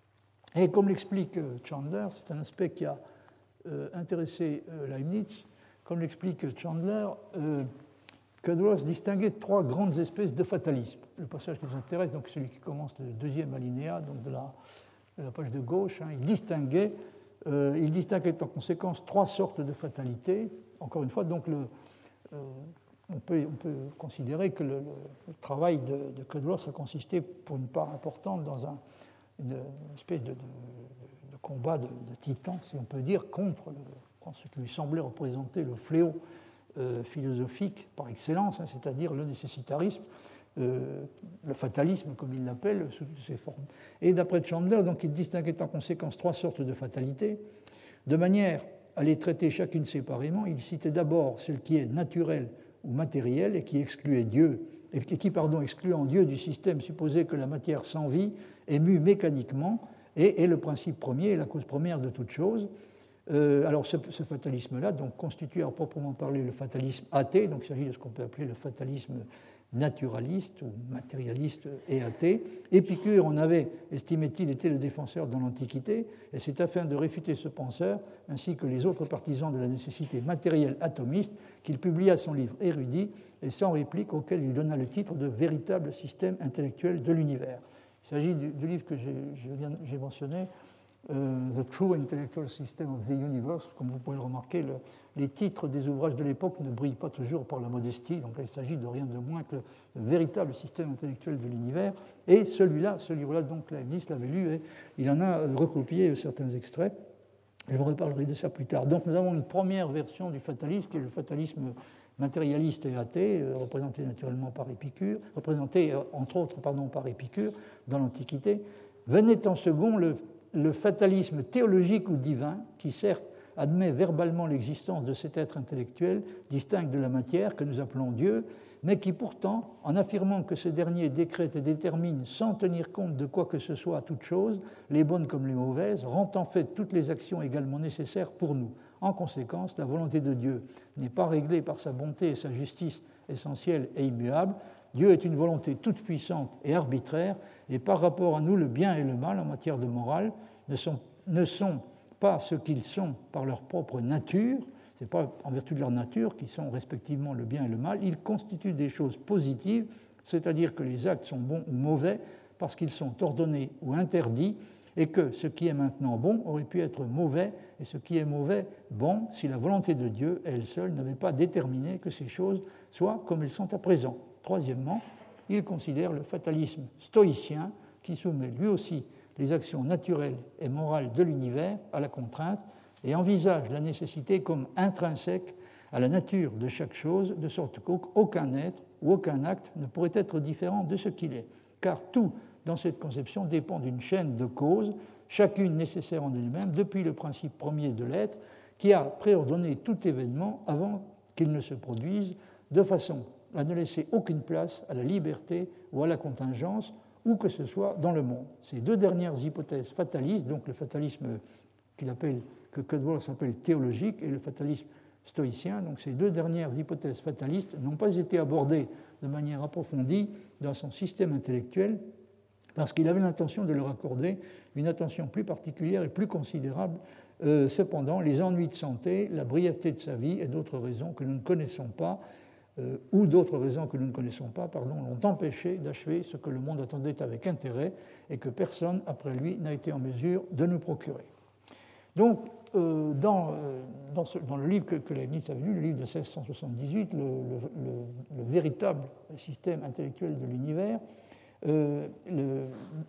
Speaker 2: Et comme l'explique Chandler, c'est un aspect qui a Euh, intéressé euh, Leibniz, comme l'explique Chandler, euh, Cudworth distinguait trois grandes espèces de fatalisme. Le passage qui nous intéresse, donc celui qui commence le deuxième alinéa, donc de la, de la page de gauche, hein, il, distinguait, euh, il distinguait en conséquence trois sortes de fatalité. Encore une fois, donc le, euh, on, peut, on peut considérer que le, le, le travail de, de Cudworth a consisté pour une part importante dans un, une, une espèce de, de combat de, de titan, si on peut dire, contre, le, contre ce qui lui semblait représenter le fléau euh, philosophique par excellence, hein, c'est-à-dire le nécessitarisme, euh, le fatalisme, comme il l'appelle, sous toutes ses formes. Et d'après Chandler, donc, il distinguait en conséquence trois sortes de fatalités. De manière à les traiter chacune séparément, il citait d'abord celle qui est naturelle ou matérielle et qui excluait Dieu, et qui, pardon, excluant Dieu du système supposé que la matière sans vie est mue mécaniquement et est le principe premier et la cause première de toute chose. Euh, alors ce, ce fatalisme-là donc, constitue à proprement parler le fatalisme athée, donc il s'agit de ce qu'on peut appeler le fatalisme naturaliste ou matérialiste et athée. Épicure en avait, estimait-il, été le défenseur dans l'Antiquité, et c'est afin de réfuter ce penseur, ainsi que les autres partisans de la nécessité matérielle atomiste, qu'il publia son livre érudit et sans réplique auquel il donna le titre de « Véritable système intellectuel de l'univers ». Il s'agit du, du livre que j'ai, j'ai mentionné, euh, The True Intellectual System of the Universe. Comme vous pouvez le remarquer, le, les titres des ouvrages de l'époque ne brillent pas toujours par la modestie. Donc là, il s'agit de rien de moins que le, le véritable système intellectuel de l'univers. Et celui-là, ce livre-là, donc Leibniz l'avait lu et il en a recopié certains extraits. Je vous reparlerai de ça plus tard. Donc nous avons une première version du fatalisme, qui est le fatalisme matérialiste et athée, euh, représenté naturellement par Épicure, représenté euh, entre autres pardon, par Épicure dans l'Antiquité, Venait en second le, le fatalisme théologique ou divin, qui certes admet verbalement l'existence de cet être intellectuel distinct de la matière que nous appelons Dieu, mais qui pourtant, en affirmant que ce dernier décrète et détermine sans tenir compte de quoi que ce soit à toute chose, les bonnes comme les mauvaises, rend en fait toutes les actions également nécessaires pour nous. En conséquence, la volonté de Dieu n'est pas réglée par sa bonté et sa justice essentielle et immuable. Dieu est une volonté toute puissante et arbitraire, et par rapport à nous, le bien et le mal en matière de morale ne sont, ne sont pas ce qu'ils sont par leur propre nature, ce n'est pas en vertu de leur nature qui sont respectivement le bien et le mal, ils constituent des choses positives, c'est-à-dire que les actes sont bons ou mauvais parce qu'ils sont ordonnés ou interdits, et que ce qui est maintenant bon aurait pu être mauvais, et ce qui est mauvais bon si la volonté de Dieu, elle seule, n'avait pas déterminé que ces choses soient comme elles sont à présent. Troisièmement, il considère le fatalisme stoïcien qui soumet lui aussi les actions naturelles et morales de l'univers à la contrainte et envisage la nécessité comme intrinsèque à la nature de chaque chose, de sorte qu'aucun être ou aucun acte ne pourrait être différent de ce qu'il est, car tout dans cette conception dépend d'une chaîne de causes, chacune nécessaire en elle-même, depuis le principe premier de l'être, qui a préordonné tout événement avant qu'il ne se produise, de façon à ne laisser aucune place à la liberté ou à la contingence, où que ce soit dans le monde. Ces deux dernières hypothèses fatalistes, donc le fatalisme qu'il appelle, que Cudworth appelle théologique, et le fatalisme stoïcien, donc ces deux dernières hypothèses fatalistes n'ont pas été abordées de manière approfondie dans son système intellectuel, parce qu'il avait l'intention de leur accorder une attention plus particulière et plus considérable. Euh, cependant, les ennuis de santé, la brièveté de sa vie et d'autres raisons que nous ne connaissons pas, euh, ou d'autres raisons que nous ne connaissons pas, pardon, l'ont empêché d'achever ce que le monde attendait avec intérêt et que personne après lui n'a été en mesure de nous procurer. Donc, euh, dans, euh, dans, ce, dans le livre que, que Leibniz a lu, le livre de mille six cent soixante-dix-huit, le, le, le, le véritable système intellectuel de l'univers, Euh, le,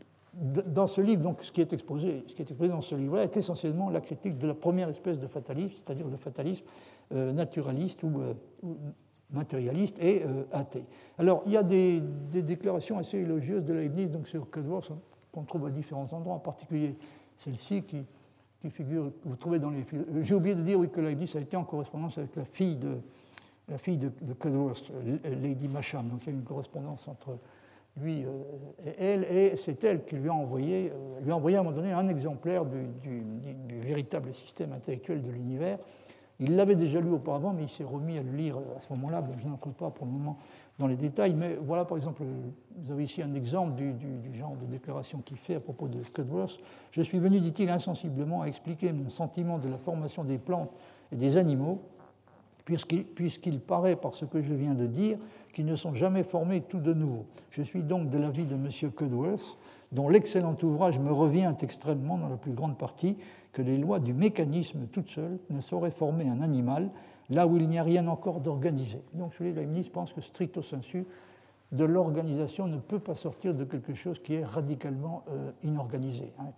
Speaker 2: dans ce livre, donc, ce qui est exposé, ce qui est exposé dans ce livre-là est essentiellement la critique de la première espèce de fatalisme, c'est-à-dire le fatalisme euh, naturaliste ou, euh, ou matérialiste et euh, athée. Alors, il y a des, des déclarations assez élogieuses de Leibniz donc, sur Cudworth qu'on trouve à différents endroits, en particulier celle-ci qui, qui figure, que vous trouvez dans les... J'ai oublié de dire oui, que Leibniz a été en correspondance avec la fille de, la fille de, de Cudworth, Lady Masham. Donc, il y a une correspondance entre lui et elle, et c'est elle qui lui a envoyé, euh, lui a envoyé à un moment donné un exemplaire du, du, du véritable système intellectuel de l'univers. Il l'avait déjà lu auparavant, mais il s'est remis à le lire à ce moment-là. Bon, je n'entre pas pour le moment dans les détails, mais voilà, par exemple, vous avez ici un exemple du, du, du genre de déclaration qu'il fait à propos de Cudworth. « Je suis venu, dit-il, insensiblement à expliquer mon sentiment de la formation des plantes et des animaux, puisqu'il, puisqu'il paraît, par ce que je viens de dire, qu'ils ne sont jamais formés tout de nouveau. Je suis donc de l'avis de M. Cudworth, dont l'excellent ouvrage me revient extrêmement dans la plus grande partie, que les lois du mécanisme toutes seules ne sauraient former un animal, là où il n'y a rien encore d'organisé. » Donc, celui de Leibniz pense que stricto sensu, de l'organisation ne peut pas sortir de quelque chose qui est radicalement euh, inorganisé. Hein.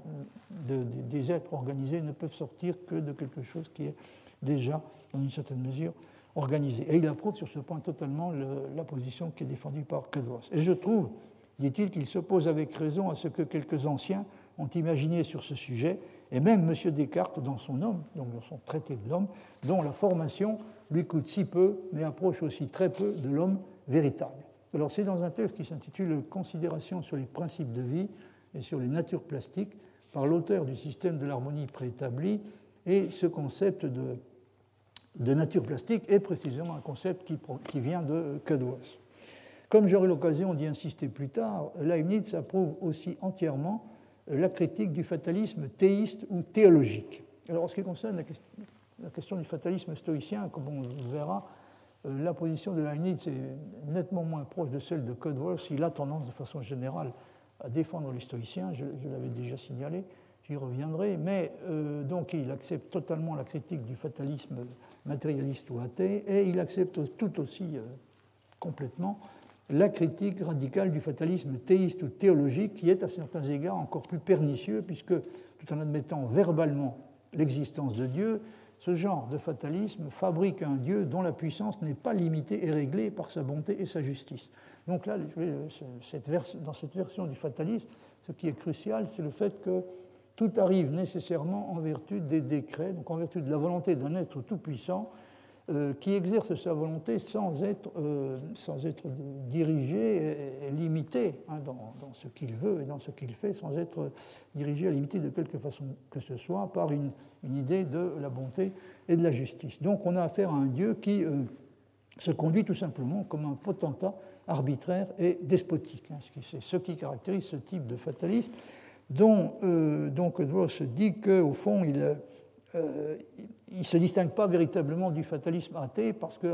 Speaker 2: De, de, des êtres organisés ne peuvent sortir que de quelque chose qui est déjà, dans une certaine mesure, organisé. Et il approuve sur ce point totalement le, la position qui est défendue par Cudworth. Et je trouve, dit-il, qu'il s'oppose avec raison à ce que quelques anciens ont imaginé sur ce sujet, et même M. Descartes dans son Homme, donc dans son traité de l'homme, dont la formation lui coûte si peu, mais approche aussi très peu de l'homme véritable. Alors c'est dans un texte qui s'intitule « Considérations sur les principes de vie et sur les natures plastiques » par l'auteur du système de l'harmonie préétabli, et ce concept de de nature plastique est précisément un concept qui, qui vient de Cudworth. Comme j'aurai l'occasion d'y insister plus tard, Leibniz approuve aussi entièrement la critique du fatalisme théiste ou théologique. Alors, en ce qui concerne la question, la question du fatalisme stoïcien, comme on le verra, la position de Leibniz est nettement moins proche de celle de Cudworth. Il a tendance, de façon générale, à défendre les stoïciens, je, je l'avais déjà signalé, j'y reviendrai, mais euh, donc il accepte totalement la critique du fatalisme matérialiste ou athée, et il accepte tout aussi euh, complètement la critique radicale du fatalisme théiste ou théologique, qui est à certains égards encore plus pernicieux, puisque tout en admettant verbalement l'existence de Dieu, ce genre de fatalisme fabrique un Dieu dont la puissance n'est pas limitée et réglée par sa bonté et sa justice. Donc là, cette vers- dans cette version du fatalisme, ce qui est crucial, c'est le fait que tout arrive nécessairement en vertu des décrets, donc en vertu de la volonté d'un être tout-puissant euh, qui exerce sa volonté sans être, euh, sans être dirigé et, et limité hein, dans, dans ce qu'il veut et dans ce qu'il fait, sans être dirigé et limité de quelque façon que ce soit par une, une idée de la bonté et de la justice. Donc on a affaire à un Dieu qui euh, se conduit tout simplement comme un potentat arbitraire et despotique. Hein, c'est ce qui caractérise ce type de fatalisme dont euh, donc Edwards se dit qu'au fond, il ne euh, se distingue pas véritablement du fatalisme athée parce que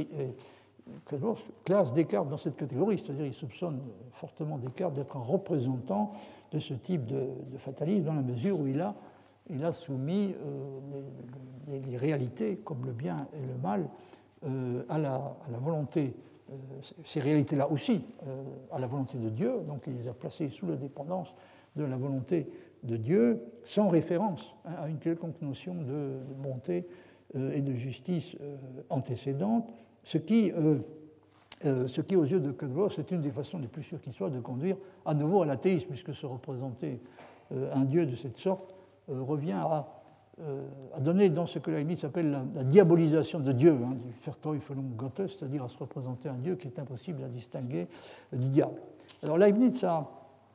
Speaker 2: Edwards classe Descartes dans cette catégorie, c'est-à-dire il soupçonne fortement Descartes d'être un représentant de ce type de, de fatalisme dans la mesure où il a, il a soumis euh, les, les, les réalités, comme le bien et le mal, euh, à, la, à la volonté, euh, ces réalités-là aussi, euh, à la volonté de Dieu, donc il les a placées sous la dépendance de la volonté de Dieu, sans référence hein, à une quelconque notion de, de bonté euh, et de justice euh, antécédente, ce qui, euh, euh, ce qui, aux yeux de Cudworth, c'est une des façons les plus sûres qui soit de conduire à nouveau à l'athéisme, puisque se représenter euh, un Dieu de cette sorte euh, revient à, euh, à donner dans ce que Leibniz appelle la, la diabolisation de Dieu, hein, du Verteuflung Gottes, c'est-à-dire à se représenter un Dieu qui est impossible à distinguer euh, du diable. Alors Leibniz a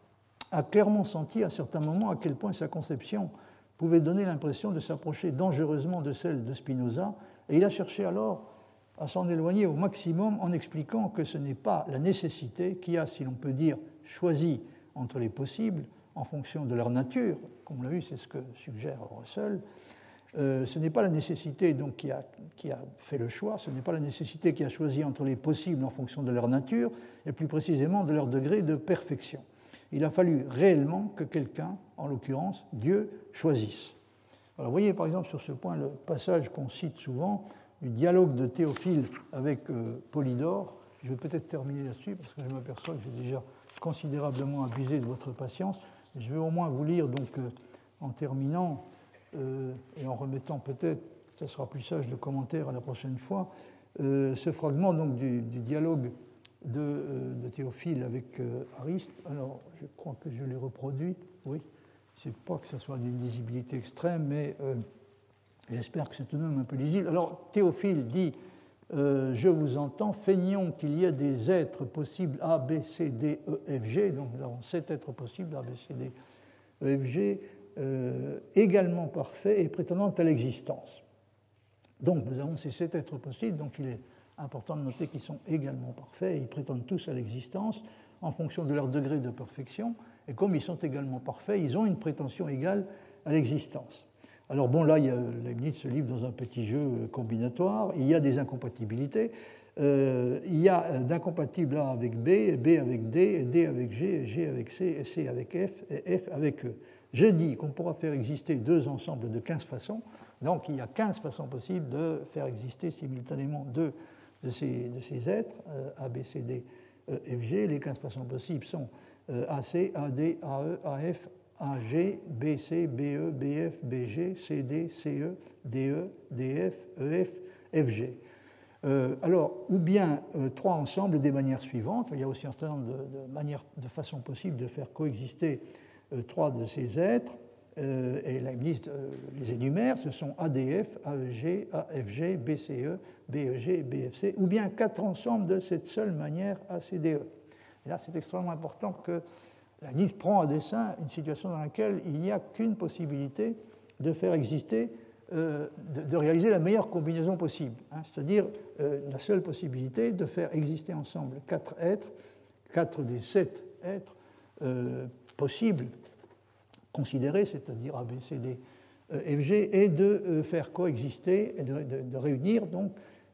Speaker 2: a clairement senti à certains moments à quel point sa conception pouvait donner l'impression de s'approcher dangereusement de celle de Spinoza, et il a cherché alors à s'en éloigner au maximum en expliquant que ce n'est pas la nécessité qui a, si l'on peut dire, choisi entre les possibles en fonction de leur nature, comme on l'a vu, c'est ce que suggère Russell, euh, ce n'est pas la nécessité donc, qui, a, qui a fait le choix, ce n'est pas la nécessité qui a choisi entre les possibles en fonction de leur nature, et plus précisément de leur degré de perfection. Il a fallu réellement que quelqu'un, en l'occurrence Dieu, choisisse. Alors, vous voyez par exemple sur ce point le passage qu'on cite souvent du dialogue de Théophile avec euh, Polydore. Je vais peut-être terminer là-dessus parce que je m'aperçois que j'ai déjà considérablement abusé de votre patience. Je vais au moins vous lire, donc, euh, en terminant euh, et en remettant peut-être, ça sera plus sage le commentaire à la prochaine fois, euh, ce fragment donc, du, du dialogue De, euh, de Théophile avec euh, Ariste. Alors, je crois que je l'ai reproduit. Oui, je ne sais pas que ce soit d'une lisibilité extrême, mais euh, j'espère que c'est tout de même un peu lisible. Alors, Théophile dit euh, « Je vous entends, feignons qu'il y a des êtres possibles A, B, C, D, E, F, G ». Donc, nous avons sept êtres possibles, A, B, C, D, E, F, G, euh, également parfaits et prétendant à l'existence. Donc, nous avons ces sept êtres possibles, donc il est important de noter qu'ils sont également parfaits et ils prétendent tous à l'existence en fonction de leur degré de perfection. Et comme ils sont également parfaits, ils ont une prétention égale à l'existence. Alors bon, là, il y a, Leibniz se livre dans un petit jeu combinatoire. Il y a des incompatibilités. Euh, il y a d'incompatibles A avec B, B avec D, D avec G, G avec C, C avec F, et F avec E. Je dis qu'on pourra faire exister deux ensembles de quinze façons. Donc il y a quinze façons possibles de faire exister simultanément deux De ces, de ces êtres, euh, A, B, C, D, E, F, G. Les quinze façons possibles sont euh, A, C, A, D, A, E, A, F, A, G, B, C, B, E, B, F, B, G, C, D, C, E, D, E, D, F, E, F, F, G. Euh, alors, ou bien euh, trois ensembles des manières suivantes. Il y a aussi un certain nombre de, de, manières, de façons possibles de faire coexister euh, trois de ces êtres. Euh, et Leibniz euh, les énumère, ce sont A D F, A E G, A F G, B C E, B E G, B F C, ou bien quatre ensembles de cette seule manière A C D E. Et là, c'est extrêmement important que Leibniz prend à dessein une situation dans laquelle il n'y a qu'une possibilité de faire exister, euh, de, de réaliser la meilleure combinaison possible, hein, c'est-à-dire euh, la seule possibilité de faire exister ensemble quatre êtres, quatre des sept êtres euh, possibles, considérés, c'est-à-dire A, B, C, D, E, F, G, et de faire coexister, et de, de, de réunir donc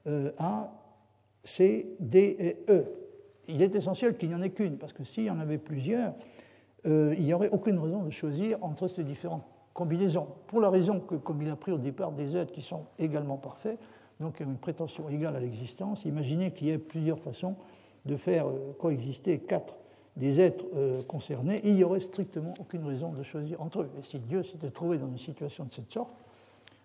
Speaker 2: A, C, D et E. Il est essentiel qu'il n'y en ait qu'une, parce que s'il y en avait plusieurs, euh, il n'y aurait aucune raison de choisir entre ces différentes combinaisons, pour la raison que, comme il a pris au départ des êtres qui sont également parfaits, donc une prétention égale à l'existence, imaginez qu'il y ait plusieurs façons de faire coexister quatre des êtres euh, concernés, il n'y aurait strictement aucune raison de choisir entre eux. Et si Dieu s'était trouvé dans une situation de cette sorte,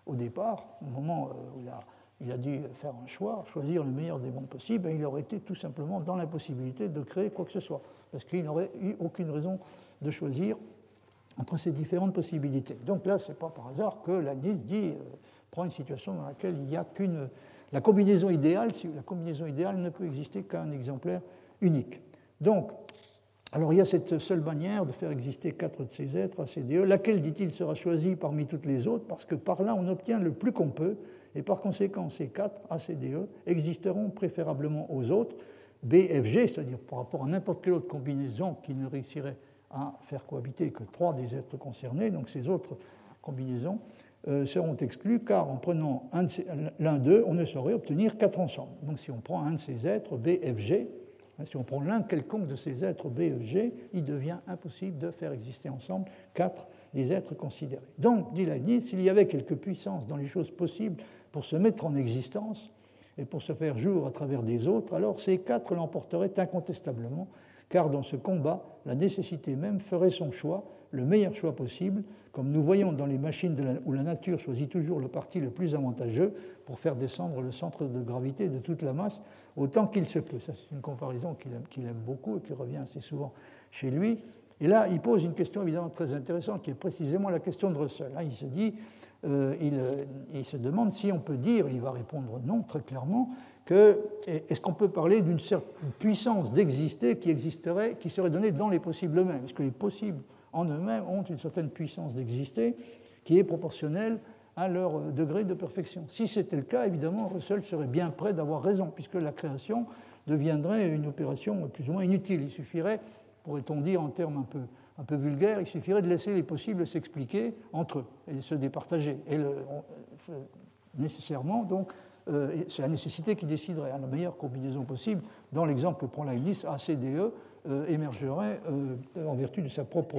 Speaker 2: au départ, au moment où il a, il a dû faire un choix, choisir le meilleur des mondes possibles, et il aurait été tout simplement dans l'impossibilité de créer quoi que ce soit, parce qu'il n'aurait eu aucune raison de choisir entre ces différentes possibilités. Donc là, ce n'est pas par hasard que Leibniz dit, euh, prend une situation dans laquelle il n'y a qu'une... La combinaison idéale, la combinaison idéale ne peut exister qu'un exemplaire unique. Donc, alors il y a cette seule manière de faire exister quatre de ces êtres, A C D E, laquelle, dit-il, sera choisie parmi toutes les autres, parce que par là, on obtient le plus qu'on peut, et par conséquent, ces quatre A C D E existeront préférablement aux autres, B, F, G, c'est-à-dire par rapport à n'importe quelle autre combinaison qui ne réussirait à faire cohabiter que trois des êtres concernés, donc ces autres combinaisons euh, seront exclues, car en prenant un de ces, l'un d'eux, on ne saurait obtenir quatre ensemble. Donc si on prend un de ces êtres, B, F, G, si on prend l'un quelconque de ces êtres B, F, G, il devient impossible de faire exister ensemble quatre des êtres considérés. Donc, dit Leibniz, s'il y avait quelque puissance dans les choses possibles pour se mettre en existence et pour se faire jour à travers des autres, alors ces quatre l'emporteraient incontestablement, car dans ce combat, la nécessité même ferait son choix, le meilleur choix possible, comme nous voyons dans les machines de la, où la nature choisit toujours le parti le plus avantageux pour faire descendre le centre de gravité de toute la masse autant qu'il se peut. Ça, c'est une comparaison qu'il aime, qu'il aime beaucoup et qui revient assez souvent chez lui. Et là, il pose une question évidemment très intéressante qui est précisément la question de Russell. Là, il se dit, euh, il, il se demande si on peut dire, il va répondre non très clairement, que est-ce qu'on peut parler d'une certaine puissance d'exister qui existerait, qui serait donnée dans les possibles eux-mêmes? Est-ce que les possibles en eux-mêmes ont une certaine puissance d'exister qui est proportionnelle à leur degré de perfection? Si c'était le cas, évidemment, Russell serait bien près d'avoir raison, puisque la création deviendrait une opération plus ou moins inutile. Il suffirait, pourrait-on dire en termes un peu, un peu vulgaires, il suffirait de laisser les possibles s'expliquer entre eux et se départager. Et le, on, nécessairement, donc, euh, c'est la nécessité qui déciderait. La meilleure combinaison possible, dans l'exemple que prend Leibniz, A C D E euh, émergerait euh, en vertu de sa propre,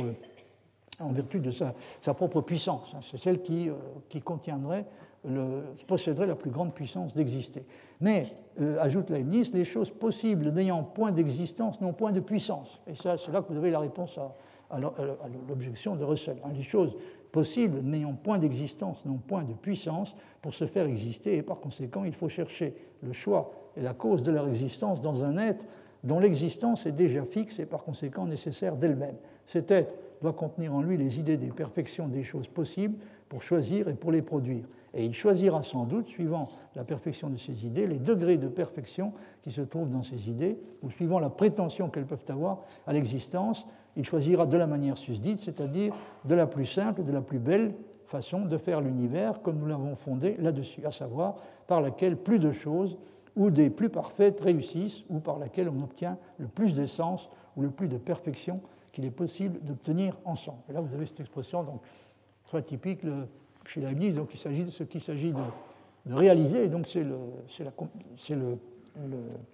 Speaker 2: en vertu de sa, sa propre puissance. C'est celle qui, euh, qui contiendrait, le, qui posséderait la plus grande puissance d'exister. Mais, euh, ajoute Leibniz, les choses possibles n'ayant point d'existence n'ont point de puissance. Et ça, c'est là que vous avez la réponse à, à, à l'objection de Russell. Les choses possibles n'ayant point d'existence n'ont point de puissance pour se faire exister, et par conséquent, il faut chercher le choix et la cause de leur existence dans un être dont l'existence est déjà fixe et par conséquent nécessaire d'elle-même. Cet être doit contenir en lui les idées des perfections des choses possibles pour choisir et pour les produire. Et il choisira sans doute, suivant la perfection de ces idées, les degrés de perfection qui se trouvent dans ces idées, ou suivant la prétention qu'elles peuvent avoir à l'existence, il choisira de la manière susdite, c'est-à-dire de la plus simple, de la plus belle façon de faire l'univers comme nous l'avons fondé là-dessus, à savoir par laquelle plus de choses ou des plus parfaites réussissent, ou par laquelle on obtient le plus d'essence ou le plus de perfection qu'il est possible d'obtenir ensemble. Et là, vous avez cette expression donc, très typique le, chez Leibniz, donc il s'agit de ce qu'il s'agit de, de réaliser, et donc c'est, le, c'est, la, c'est le, le,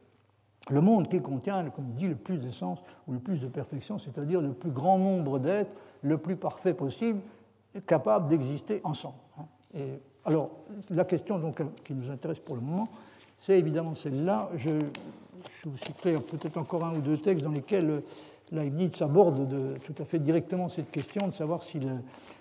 Speaker 2: le monde qui contient, comme il dit, le plus d'essence ou le plus de perfection, c'est-à-dire le plus grand nombre d'êtres, le plus parfait possible, capable d'exister ensemble. Et alors, la question donc, qui nous intéresse pour le moment, c'est évidemment celle-là. Je, je vous citerai peut-être encore un ou deux textes dans lesquels Leibniz aborde de, tout à fait directement cette question de savoir si le,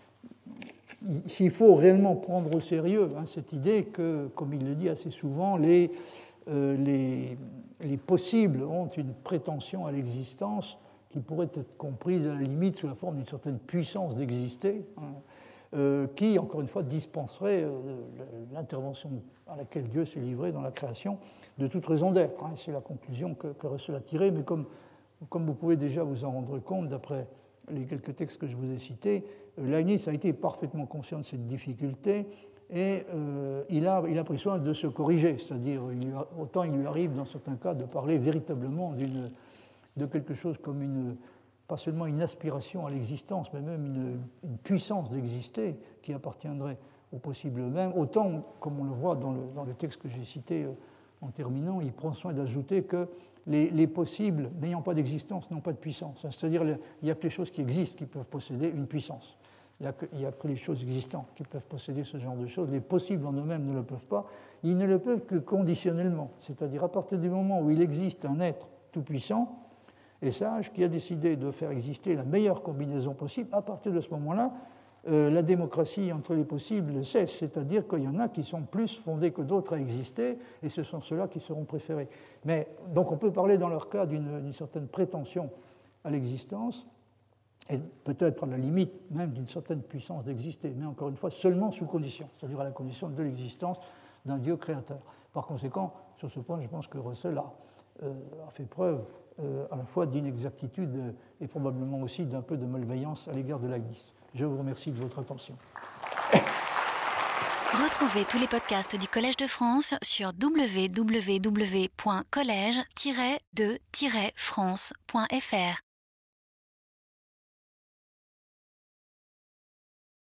Speaker 2: s'il faut réellement prendre au sérieux hein, cette idée que, comme il le dit assez souvent, les, euh, les, les possibles ont une prétention à l'existence qui pourrait être comprise à la limite sous la forme d'une certaine puissance d'exister, hein, euh, qui, encore une fois, dispenserait euh, l'intervention à laquelle Dieu s'est livré dans la création de toute raison d'être. Hein, c'est la conclusion que, que Russell a tirée, mais comme, comme vous pouvez déjà vous en rendre compte, d'après les quelques textes que je vous ai cités, Leibniz a été parfaitement conscient de cette difficulté et euh, il, a, il a pris soin de se corriger, c'est-à-dire il, autant il lui arrive dans certains cas de parler véritablement d'une, de quelque chose comme une, pas seulement une aspiration à l'existence, mais même une, une puissance d'exister qui appartiendrait aux possibles eux-mêmes, autant, comme on le voit dans le, dans le texte que j'ai cité en terminant, il prend soin d'ajouter que Les, les possibles n'ayant pas d'existence n'ont pas de puissance. C'est-à-dire qu'il n'y a que les choses qui existent qui peuvent posséder une puissance. Il n'y a, a que les choses existantes qui peuvent posséder ce genre de choses. Les possibles en eux-mêmes ne le peuvent pas. Ils ne le peuvent que conditionnellement. C'est-à-dire à partir du moment où il existe un être tout-puissant et sage qui a décidé de faire exister la meilleure combinaison possible, à partir de ce moment-là, euh, la démocratie entre les possibles cesse, c'est-à-dire qu'il y en a qui sont plus fondés que d'autres à exister, et ce sont ceux-là qui seront préférés. Mais, donc on peut parler dans leur cas d'une, d'une certaine prétention à l'existence, et peut-être à la limite même d'une certaine puissance d'exister, mais encore une fois seulement sous condition, c'est-à-dire à la condition de l'existence d'un Dieu créateur. Par conséquent, sur ce point, je pense que Russell a, euh, a fait preuve euh, à la fois d'inexactitude et probablement aussi d'un peu de malveillance à l'égard de Leibniz. Je vous remercie de votre attention.
Speaker 1: Retrouvez tous les podcasts du Collège de France sur w w w point collège tiret de tiret france point f r.